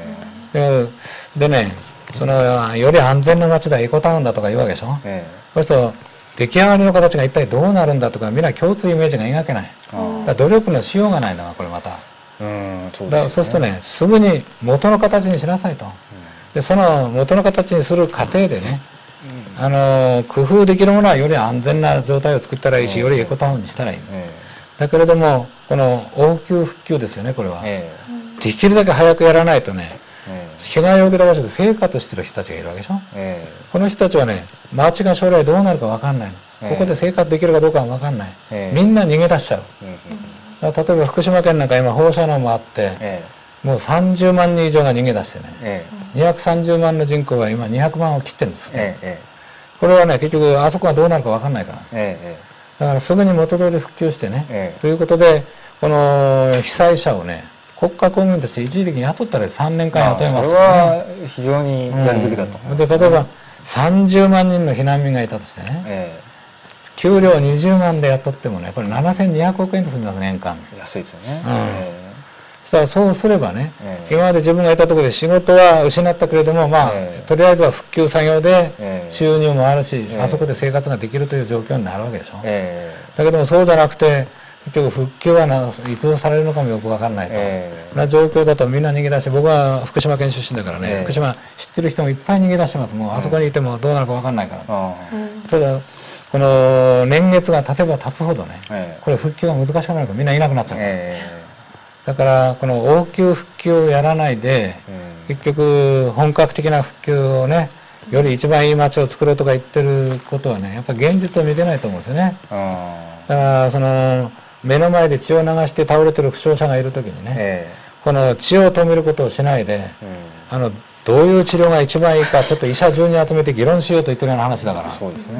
でね、より安全な街だ、エコタウンだとか言うわけでしょ。そうすると出来上がりの形が一体どうなるんだとかみんな共通イメージが描けない。だから努力のしようがないんだな、これまた。そうするとね、すぐに元の形にしなさいと。でその元の形にする過程でね、工夫できるものはより安全な状態を作ったらいいし、よりエコタウンにしたらいい。だけれどもこの応急復旧ですよね、これは。できるだけ早くやらないとね、被害を受けた場所で生活してる人たちがいるわけでしょ。この人たちはね、街が将来どうなるか分かんないの。ここで生活できるかどうかは分かんない。みんな逃げ出しちゃう。例えば福島県なんか今放射能もあって、もう30万人以上が逃げ出してね、230万の人口が今200万を切ってるんですね。これはね、結局あそこはどうなるか分かんないから。だからすぐに元通り復旧してね、ということでこの被災者をね、国家公務員として一時的に雇ったら3年間雇えますからね。 それは非常にやるべきだと思います。 で例えば30万人の避難民がいたとしてね、給料20万で雇ってもね、これ7200億円とすみます、年間。 安いですよね。 そしたらそうすればね、今まで自分がいたところで仕事は失ったけれども、まあとりあえずは復旧作業で収入もあるし、あそこで生活ができるという状況になるわけでしょ。だけどもそうじゃなくて、結局復旧はいつされるのかもよく分からないと、な状況だとみんな逃げ出して、僕は福島県出身だからね、福島知ってる人もいっぱい逃げ出してます。もうあそこにいてもどうなるか分かんないから。ただこの年月が経てば経つほどね、これ復旧が難しくなるからみんないなくなっちゃう。だからこの応急復旧をやらないで、結局本格的な復旧をね、より一番いい街を作ろうとか言ってることはね、やっぱり現実を見てないと思うんですよね。だから目の前で血を流して倒れてる負傷者がいる時にね、この血を止めることをしないで、どういう治療が一番いいかちょっと医者10人集めて議論しようと言ってるような話だから、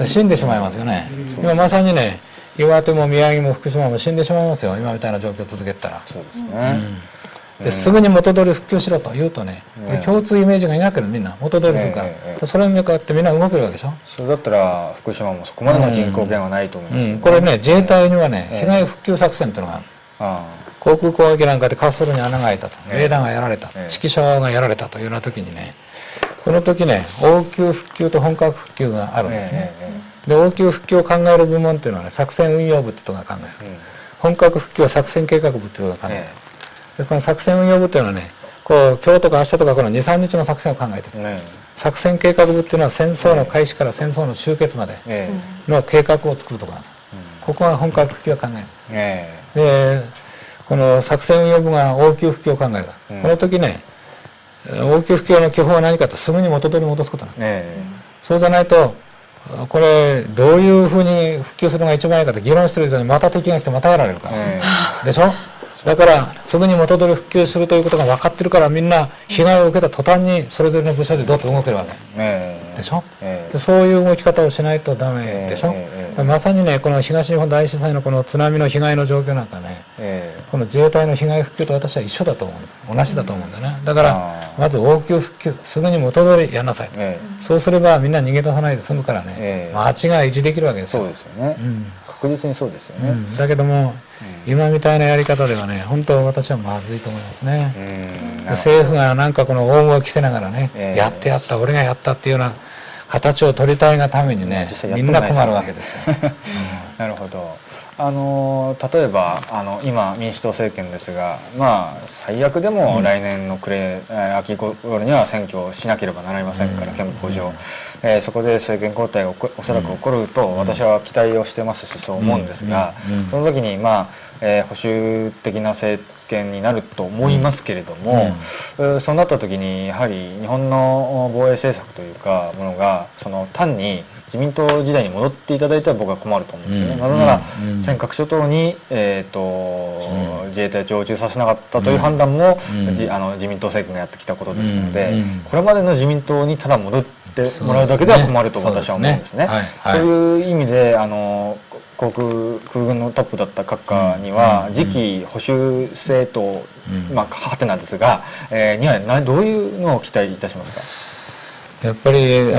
死んでしまいますよね。今まさにね、岩手も宮城も福島も死んでしまいますよ、今みたいな状況を続けたら。 そうですね。 ですぐに元通り復旧しろと言うとね、共通イメージが描ける、みんな元通りするから、それに向かってみんな動けるわけでしょ。 それだったら福島もそこまでの人口減はないと思いますよね。 これね、自衛隊にはね、被害復旧作戦というのがある。航空攻撃なんかで滑走路に穴が開いたと、レーダーがやられた、指揮所がやられたというような時にね、この時ね、応急復旧と本格復旧があるんですね。で応急復旧を考える部門っていうのはね、作戦運用部っていうのが考える。本格復旧は作戦計画部っていうのが考える。でこの作戦運用部っていうのはね、こう今日とか明日とかこの 2,3 日の作戦を考えてる。作戦計画部っていうのは戦争の開始から戦争の終結までの計画を作るとか、ここが本格復旧を考える。でこの作戦運用部が応急復旧を考える。この時ね、応急復旧の基本は何かと、すぐに元通り戻すことなの。そうじゃないと、これどういうふうに復旧するのが一番いいかと議論してる人にまた敵が来てまたやられるから、でしょ。だからすぐに元通り復旧するということが分かってるから、みんな被害を受けた途端にそれぞれの部署でどうと動けるわけでしょ。でそういう動き方をしないとダメでしょ。まさにね、この東日本大震災のこの津波の被害の状況なんかね、この自衛隊の被害復旧と私は一緒だと思う、同じだと思うんだね。だからまず応急復旧、すぐに元通りやんなさい。そうすればみんな逃げ出さないで済むからね、街が維持できるわけですよ。 そうですよね。確実にそうですよね。 だけども今みたいなやり方ではね、本当私はまずいと思いますね。政府がなんかこの大声を着せながらね、やってやった、俺がやったっていうような形を取りたいがためにね、みんな困るわけですよ。 なるほど。例えば今民主党政権ですが、まあ最悪でも来年の秋頃には選挙をしなければなりませんから、憲法上、そこで政権交代がおそらく起こると私は期待をしてますし、そう思うんですが、その時にまあ保守的な政権になると思いますけれども、そうなった時にやはり日本の防衛政策というかものが単に自民党時代に戻っていただいたら僕は困ると思うんですよね。なぜなら尖閣諸島に、自衛隊常駐させなかったという判断も、自民党政権がやってきたことですので、これまでの自民党にただ戻ってもらうだけでは困ると私は思うんですね。そういう意味で航空軍のトップだった閣下には次期保守政党、はてなですが、にはどういうのを期待いたしますか。 やっぱり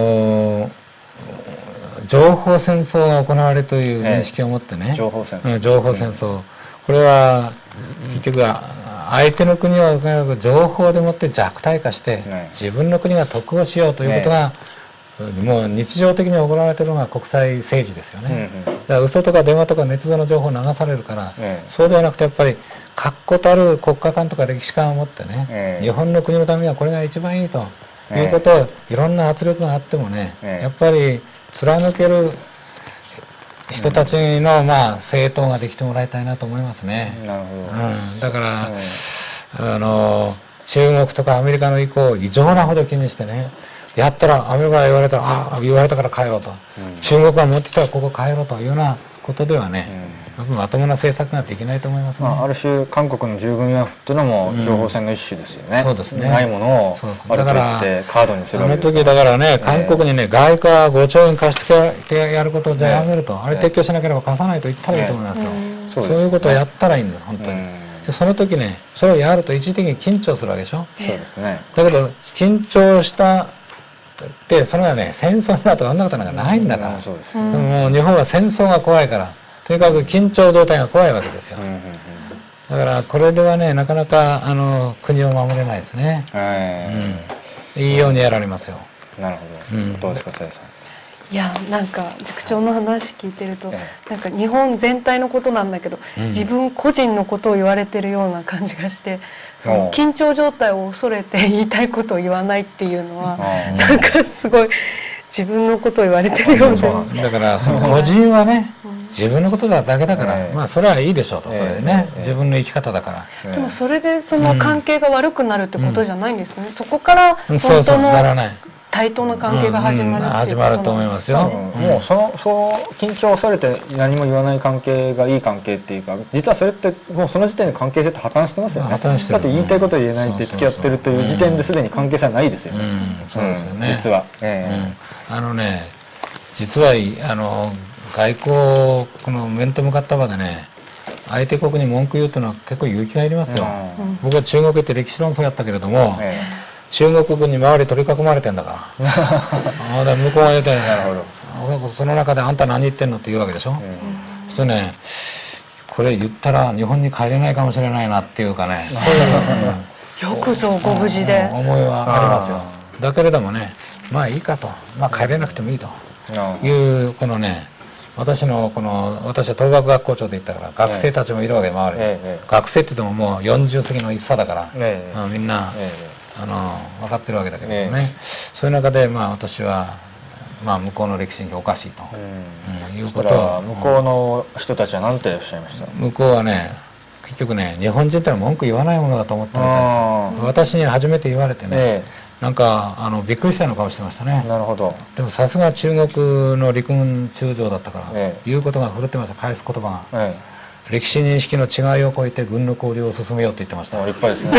情報戦争が行われるという認識を持ってね、情報戦争、これは結局は相手の国を情報でもって弱体化して、自分の国が得をしようということが、もう日常的に行われているのが国際政治ですよね。だから嘘とか電話とか捏造の情報を流されるから、そうではなくてやっぱり確固たる国家観とか歴史観を持ってね、日本の国のためにはこれが一番いいということを、いろんな圧力があってもね、やっぱり貫ける人たちの政党ができてもらいたいなと思いますね。だから中国とかアメリカの意向を異常なほど気にしてね、やったらアメリカが言われたら言われたから帰ろうと、中国が持ってたらここ帰ろうというようなことではね、まともな政策ができないと思いますね。ある種韓国の従軍慰安婦っていうのも情報戦の一種ですよね。 そうですね。 ないものをあると言ってカードにするわけですから。 あの時だからね、韓国にね、外貨5兆円貸してやることをじゃあやめると、あれ撤去しなければ貸さないと言ったらいいと思いますよ。そういうことをやったらいいんです本当に。でその時ね、それをやると一時的に緊張するわけでしょ。 そうですね。 だけど緊張したでそれはね、戦争になるとあんなことなんかないんだから。もう日本は戦争が怖いから、とにかく緊張状態が怖いわけですよ。だからこれではね、なかなか国を守れないですね。いいようにやられますよ。 なるほど。どうですか、さやさん。 いや、なんか塾長の話聞いてると、なんか日本全体のことなんだけど、自分個人のことを言われてるような感じがして、その緊張状態を恐れて言いたいことを言わないっていうのは、なんかすごい自分のことを言われてるようで。 だからその個人はね、自分のことだけだから、それはいいでしょうと、それでね、自分の生き方だから。 でもそれでその関係が悪くなるってことじゃないんですね。そこから本当の対等な関係が始まるっていうことなんですか。 始まると思いますよ。 もうそう緊張を恐れて何も言わない関係がいい関係っていうか、実はそれってもうその時点で関係性って破綻してますよね。だって言いたいことを言えないって付き合ってるという時点ですでに関係性はないですよ。 そうですよね。 実は。 実は外交この面と向かった場でね、相手国に文句言うというのは結構勇気がいりますよ。僕は中国行って歴史論争やったけれども、中国軍に周り取り囲まれてんだから向こうが言うて、その中であんた何言ってんのって言うわけでしょ。それね、これ言ったら日本に帰れないかもしれないなっていうかね、 よくぞご無事で思いはありますよ。だけれどもね、まあいいかと、帰れなくてもいいというこのね、私は東学学校長で行ったから、学生たちもいるわけ、周りに。学生って言ってももう40過ぎの一差だから、みんな分かってるわけだけどね、そういう中で私は向こうの歴史におかしいということは、 向こうの人たちは何ておっしゃいました？ 向こうはね、結局ね、日本人ってのは文句言わないものだと思ってるみたいです。私に初めて言われてね、なんかびっくりしたような顔してましたね。 なるほど。 でもさすが中国の陸軍中将だったから、言うことが振るってました。返す言葉が、歴史認識の違いを超えて軍の交流を進めようって言ってました。 立派ですね。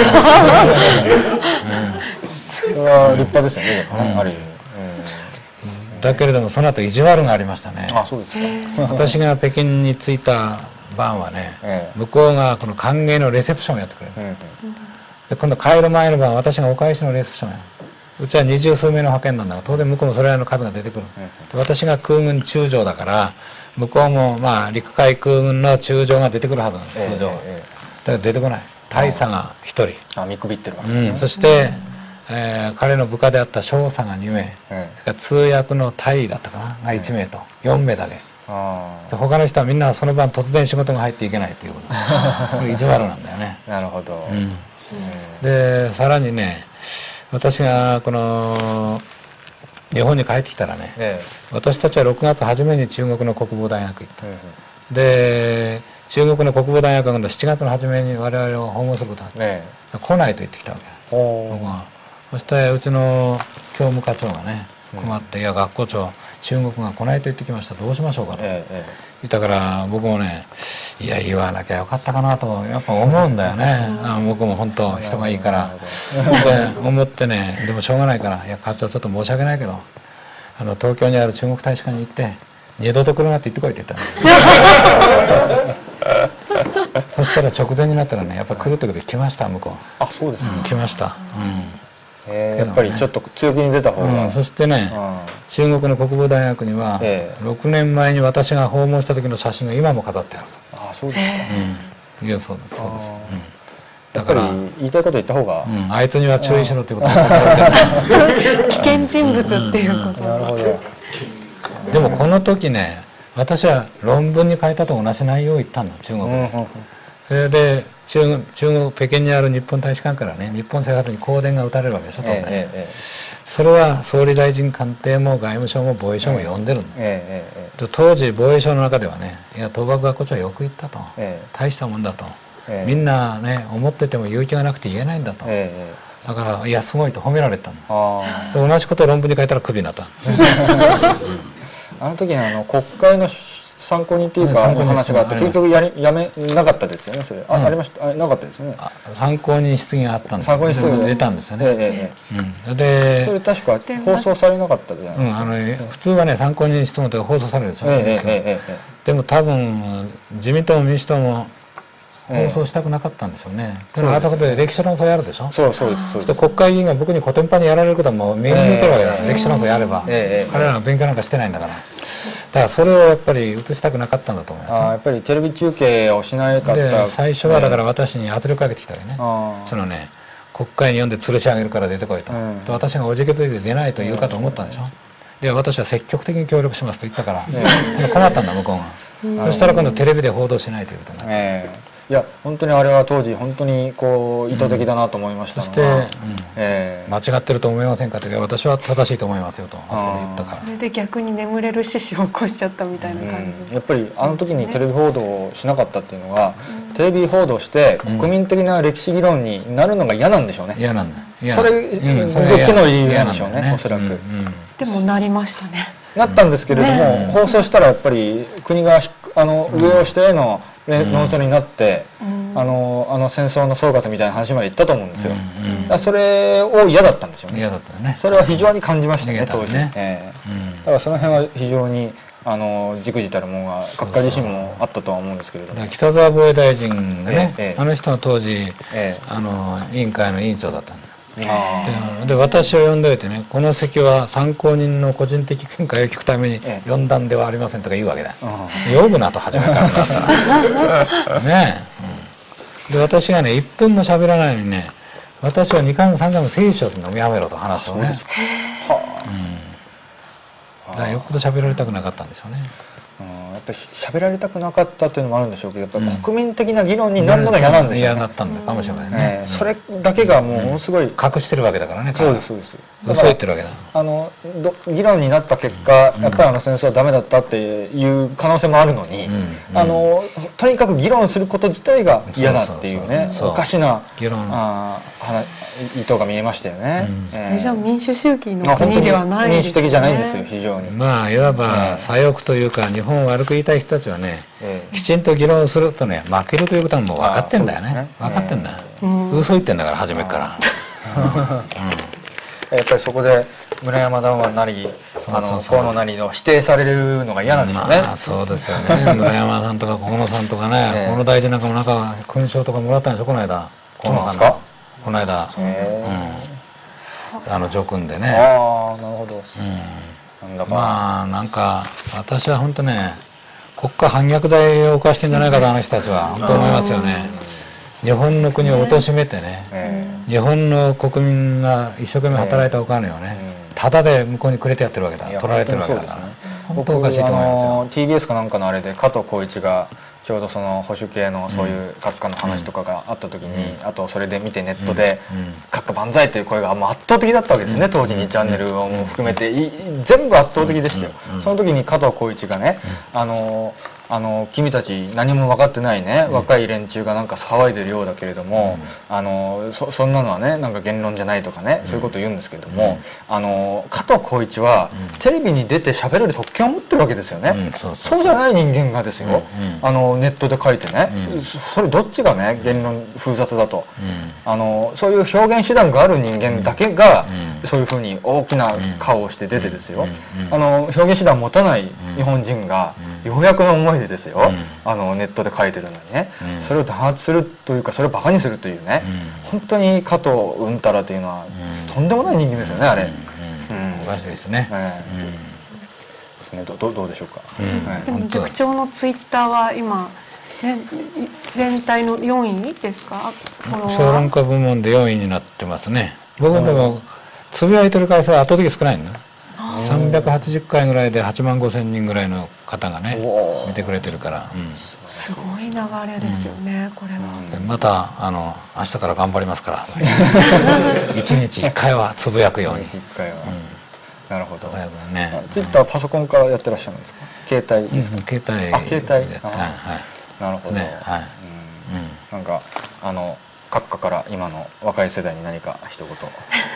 それは立派ですよね、ある意味。 だけれどもその後意地悪がありましたね。 そうですか。 私が北京に着いた晩はね、向こうがこの歓迎のレセプションをやってくれる。で今度帰る前の晩、私がお返しのレセプションや。うちは20数名の派遣なんだが、当然向こうもそれらの数が出てくる。私が空軍中将だから、向こうも陸海空軍の中将が出てくるはずなんです、通常は。だから出てこない。大佐が1人。 見くびってるわけですね。 そして、彼の部下であった少佐が2名、それから通訳の大尉だったかなが1名と、4名だけ。で他の人はみんなその晩突然仕事が入っていけないっていうこと。意地悪なんだよね。 なるほど。 でさらにね、私がこの日本に帰ってきたらね、私たちは6月初めに中国の国防大学行った。で中国の国防大学が7月の初めに我々を訪問することがあって、来ないと言ってきたわけ。僕はそしてうちの教務課長がね困って、いや学校長、中国が来ないと言ってきました、どうしましょうかと言ったから、僕もね、いや言わなきゃよかったかなとやっぱ思うんだよね。僕も本当人がいいからで思ってね、でもしょうがないから、いや課長ちょっと申し訳ないけど東京にある中国大使館に行って二度と来るなって言ってこいって言ったの。そしたら直前になったらね、やっぱ来るってことで来ました、向こう。 そうですか。 来ました。 やっぱりちょっと強気に出た方が。 そしてね、中国の国防大学には6年前に私が訪問した時の写真が今も飾ってあると。 そうですか。 いやそうですそうです。 だから言いたいこと言った方が、 あいつには注意しろっていうこと危険人物っていうこと、 なるほど。 でもこの時ね、私は論文に書いたと同じ内容を言ったの、中国で。それで中国北京にある日本大使館からね、日本政府に公電が打たれるわけでしょ、当然。それは総理大臣官邸も外務省も防衛省も呼んでるの。当時防衛省の中ではね、いや倒幕はこっちはよく言ったと、大したもんだと、みんなね思ってても勇気がなくて言えないんだと、だからいやすごいと褒められたの。同じことを論文に書いたらクビになった。 あの時に国会の参考人っていうか話があって結局やめなかったですよね。それありました。なかったですよね。 参考人質疑があったんです。 参考人質疑が出たんですよね。 でそれ確か放送されなかったじゃないですか。 普通はね参考人質問って放送されるんですよね。でも多分自民党も民主党も放送したくなかったんでしょうね。あなたことで歴史論争やるでしょ。 そうです。 そして国会議員が僕にコテンパンにやられることはもう目に見てるわけだ。歴史論争やれば、彼らが勉強なんかしてないんだから。だからそれをやっぱり映したくなかったんだと思います。 やっぱりテレビ中継をしなかった。 最初はだから私に圧力かけてきたわけね。そのね国会に呼んで吊るし上げるから出てこいと。私がおじけづいて出ないと言うかと思ったんでしょ。で私は積極的に協力しますと言ったから困ったんだ向こうが。そしたら今度テレビで報道しないということになって。 いや本当にあれは当時本当にこう意図的だなと思いました。 そして、間違ってると思いませんかと、私は正しいと思いますよとあそこで言ったから。 それで逆に眠れる獅子を起こしちゃったみたいな感じ。 やっぱりあの時にテレビ報道をしなかったっていうのは、テレビ報道して国民的な歴史議論になるのが嫌なんでしょうね。 嫌なんだ。 それどっちの理由なんでしょうね、おそらく。 でもなりましたね。 なったんですけれども、放送したらやっぱり国が上をしての論争になって、戦争の総括みたいな話まで言ったと思うんですよ。それを嫌だったんですよね。 嫌だったね。 それは非常に感じましたね当時。だからその辺は非常にじくじたるものが閣下自身もあったとは思うんですけれども。 北沢防衛大臣がね、あの人は当時委員会の委員長だったんだ。で私を呼んでおいてね、この席は参考人の個人的見解を聞くために呼んだんではありませんとか言うわけだ。呼ぶなと初めからだったらね。で私がね1分も喋らないのにね、私は2回も3回も聖書をするのをやめろと話をね。だからよっぽど喋られたくなかったんですよね。 やっぱり喋られたくなかったというのもあるんでしょうけど、やっぱり国民的な議論になるのが嫌なんでしょうね。 嫌だったんだかもしれないね。 それだけがものすごい隠してるわけだからね。 そうです。 嘘言ってるわけだ。 議論になった結果、やっぱり戦争はダメだったっていう可能性もあるのに、とにかく議論すること自体が嫌だっていうね、おかしな意図が見えましたよね。 それじゃ民主主義の国ではないですね。 民主的じゃないんですよ非常に。 まあいわば左翼というか日本を悪く言いたい人たちはね、きちんと議論するとね負けるということはもう分かってんだよね。分かってんだよ。嘘言ってんだから初めから。 やっぱりそこで村山談話なり河野なりの否定されるのが嫌なんでしょうね。 そうですよね。村山さんとか河野さんとかね、河野大臣なんかもなんか勲章とかもらったんでしょこの間。 そうなんですか。 この間叙勲でね。 なるほど。 まあなんか私は本当ね、国家反逆罪を犯してんじゃないかとあの人たちは本当思いますよね。日本の国を貶めてね、日本の国民が一生懸命働いたお金をね、ただで向こうにくれてやってるわけだ、取られてるわけだから、本当おかしいと思いますよ。 TBS かなんかのあれで加藤浩一がちょうどその保守系のそういう閣下の話とかがあった時に、あとそれで見てネットで「閣下万歳」という声が圧倒的だったわけですね。当時2チャンネルを含めて全部圧倒的でしたよ。その時に加藤浩一がね、君たち何も分かってないね、若い連中がなんか騒いでるようだけれども、そんなのはねなんか言論じゃないとかね、そういうことを言うんですけども、加藤浩一はテレビに出て喋れる特権を持ってるわけですよね。そうじゃない人間がですよ、ネットで書いてね、それどっちがね言論封殺だと、そういう表現手段がある人間だけがそういうふうに大きな顔をして出てですよ、表現手段を持たない日本人がようやくの思いでですよ、ネットで書いてるのにね、それを弾圧するというか、それをバカにするというね、本当に加藤うんたらというのはとんでもない人間ですよね、あれ。 おかしいですね。 どうでしょうか。 でも塾長のツイッターは今全体の4位ですか？ 小論家部門で4位になってますね。僕でもつぶやいてる回数は圧倒的少ないんだ。380回ぐらいで8万5千人ぐらいの方がね見てくれてるから、 すごい流れですよね、これは。 でまた明日から頑張りますから1日1回はつぶやくように。 1日1回は、なるほど。 ね、 ツイッターはパソコンからやってらっしゃるんですか？携帯ですか？ 携帯携帯。なるほど。なんか閣下から今の若い世代に何か一言。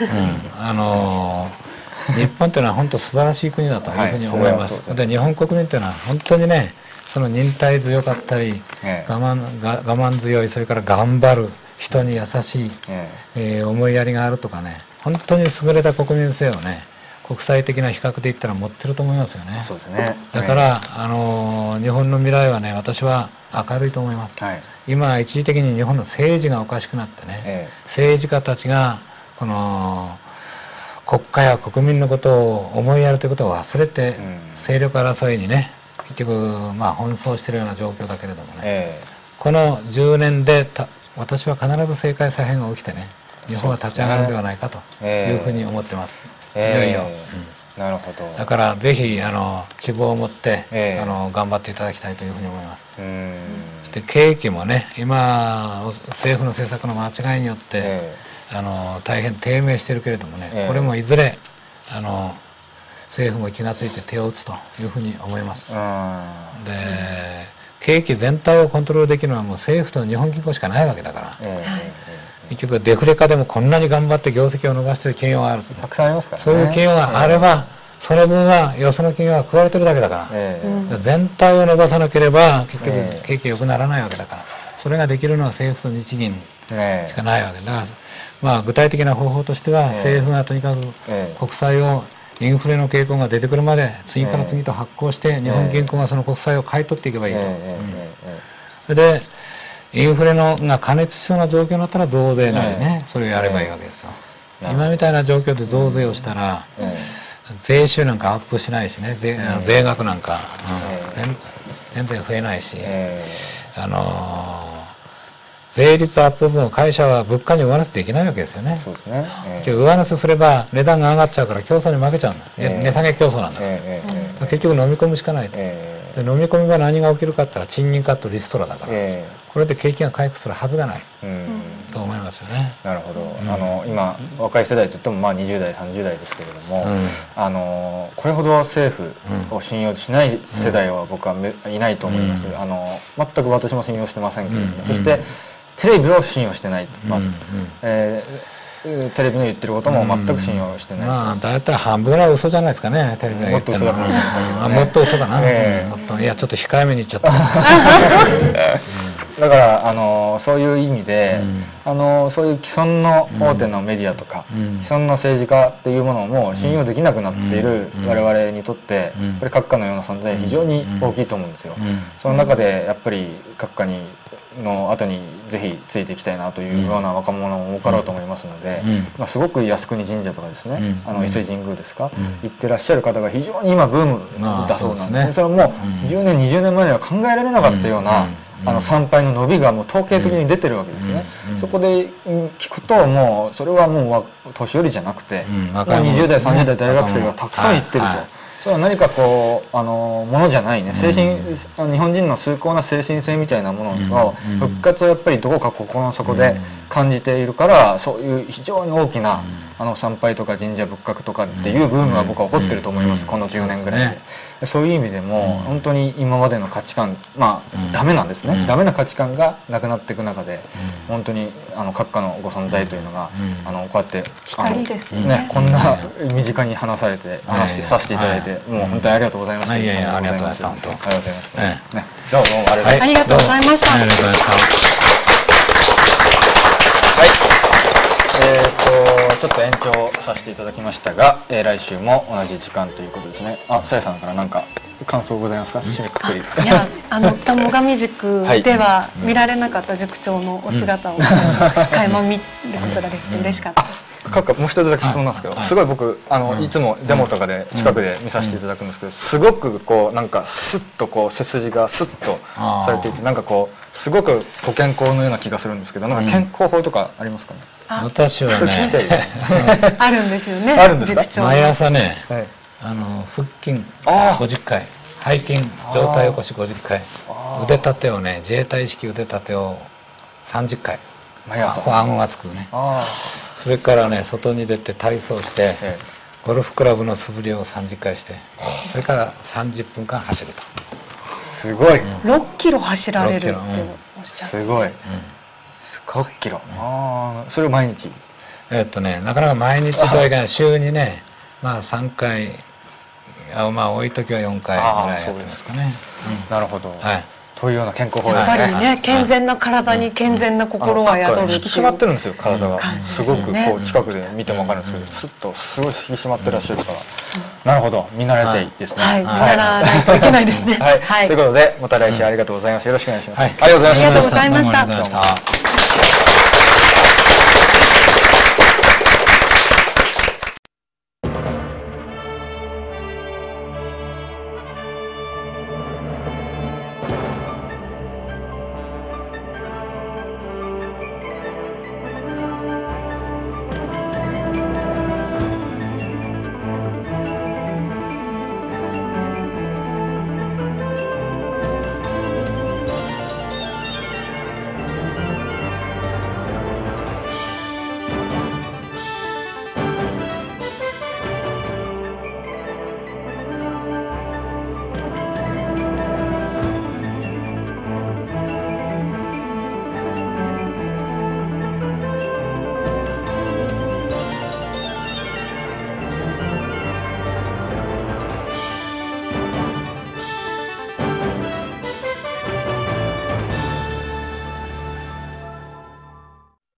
日本というのは本当素晴らしい国だというふうに思います。で日本国民というのは本当にね、その忍耐強かったり、我慢強い、それから頑張る、人に優しい、思いやりがあるとかね、本当に優れた国民性をね、国際的な比較で言ったら持ってると思いますよね。 そうですね。 だから、日本の未来はね、私は明るいと思います。今一時的に日本の政治がおかしくなってね、政治家たちがこの国家や国民のことを思いやるということを忘れて、勢力争いにね結局混走しているような状況だけれどもね、この10年で私は必ず政界再編が起きてね、日本は立ち上がるのではないかというふうに思ってます。いよいよ。 なるほど。 だからぜひ希望を持って、頑張っていただきたいというふうに思います。で景気もね、今政府の政策の間違いによって大変低迷しているけれどもね、これもいずれ政府も気がついて手を打つというふうに思います。で景気全体をコントロールできるのはもう政府と日本銀行しかないわけだから、結局デフレ化でもこんなに頑張って業績を伸ばしている企業がある、 たくさんありますからね。 そういう企業があれば、その分はよその企業が食われてるだけだから、全体を伸ばさなければ結局景気良くならないわけだから、それができるのは政府と日銀しかないわけだから、具体的な方法としては、政府がとにかく国債をインフレの傾向が出てくるまで次から次と発行して、日本銀行がその国債を買い取っていけばいいと。それでインフレが過熱しそうな状況になったら増税なりね、それをやればいいわけですよ。今みたいな状況で増税をしたら、税収なんかアップしないしね、税額なんか、全然増えないし、税率アップ分を会社は物価に上乗せできないわけですよね。 そうですね。 上乗せすれば値段が上がっちゃうから競争に負けちゃうんだ。値下げ競争なんだ。結局飲み込むしかないと。で飲み込みは何が起きるかって言ったら賃金カットリストラだから、これで景気が回復するはずがない、と思いますよね。 なるほど。今若い世代といっても20代30代ですけれども、これほど政府を信用しない世代は僕はいないと思います。全く私も信用してませんけれども、そしてテレビを信用してない、まず、テレビの言ってることも全く信用してない。 だいたい半分ぐらい嘘じゃないですかね、テレビが言ってるのは。もっと嘘だかもしれない。もっと嘘かな。いやちょっと控えめに言っちゃった。 だからそういう意味で、そういう既存の大手のメディアとか、既存の政治家っていうものも信用できなくなっている我々にとって、これ閣下のような存在は非常に大きいと思うんですよ。その中でやっぱり閣下の後にぜひついていきたいなというような若者も多かろうと思いますので、すごく靖国神社とかですね、伊勢神宮ですか、行ってらっしゃる方が非常に今ブームだそうなんですね。それはもう10年20年前には考えられなかったような参拝の伸びがもう統計的に出てるわけですね。そこで聞くともうそれはもう年寄りじゃなくて、もう20代30代大学生がたくさん行ってると。それは何かものじゃないね、日本人の崇高な精神性みたいなものの復活をやっぱりどこか心の底で感じているから、そういう非常に大きな参拝とか神社仏閣とかっていうブームが僕は起こってると思います、この10年ぐらいで。そういう意味でも本当に今までの価値観、ダメなんですね、ダメな価値観がなくなっていく中で、本当に閣下のご存在というのがこうやってこんな身近に話させていただいて、もう本当にありがとうございました。 ありがとうございます。 ありがとうございます。どうもありがとうございました。 ありがとうございました。 ちょっと延長させていただきましたが、来週も同じ時間ということですね。さやさんから何か感想ございますか？締めくくり。 いや、玉上塾では見られなかった塾長のお姿を垣間見ることができて嬉しかったです。 もう一つだけ質問なんですけど、すごい僕いつもデモとかで近くで見させていただくんですけど、すごくこうなんかスッとこう背筋がスッとされていて、なんかこうすごくご健康のような気がするんですけど、なんか健康法とかありますかね？ 私はね、 あるんですよね。 あるんですか？ 毎朝ね、腹筋50回、背筋上体起こし50回、腕立てをね、自衛隊式腕立てを30回、毎朝顎がつくね。それからね、外に出て体操して、ゴルフクラブの素振りを30回して、それから30分間走ると。 すごい。 6キロ走られるっておっしゃって。 すごい。6キロ。それを毎日。 なかなか毎日とはいかない。週にね、まあ3回、まあ多い時は4回ぐらいやってますかね。 なるほど。というような健康法ですね。やっぱりね、健全な体に健全な心が宿るっていう。 引き締まってるんですよ、体が。すごくこう近くで見ても分かるんですけど、スッとすごい引き締まってらっしゃるから。なるほど、見習いたいですね。 見習わないといけないですね。 ということで、また来週ありがとうございます。よろしくお願いします。 ありがとうございました。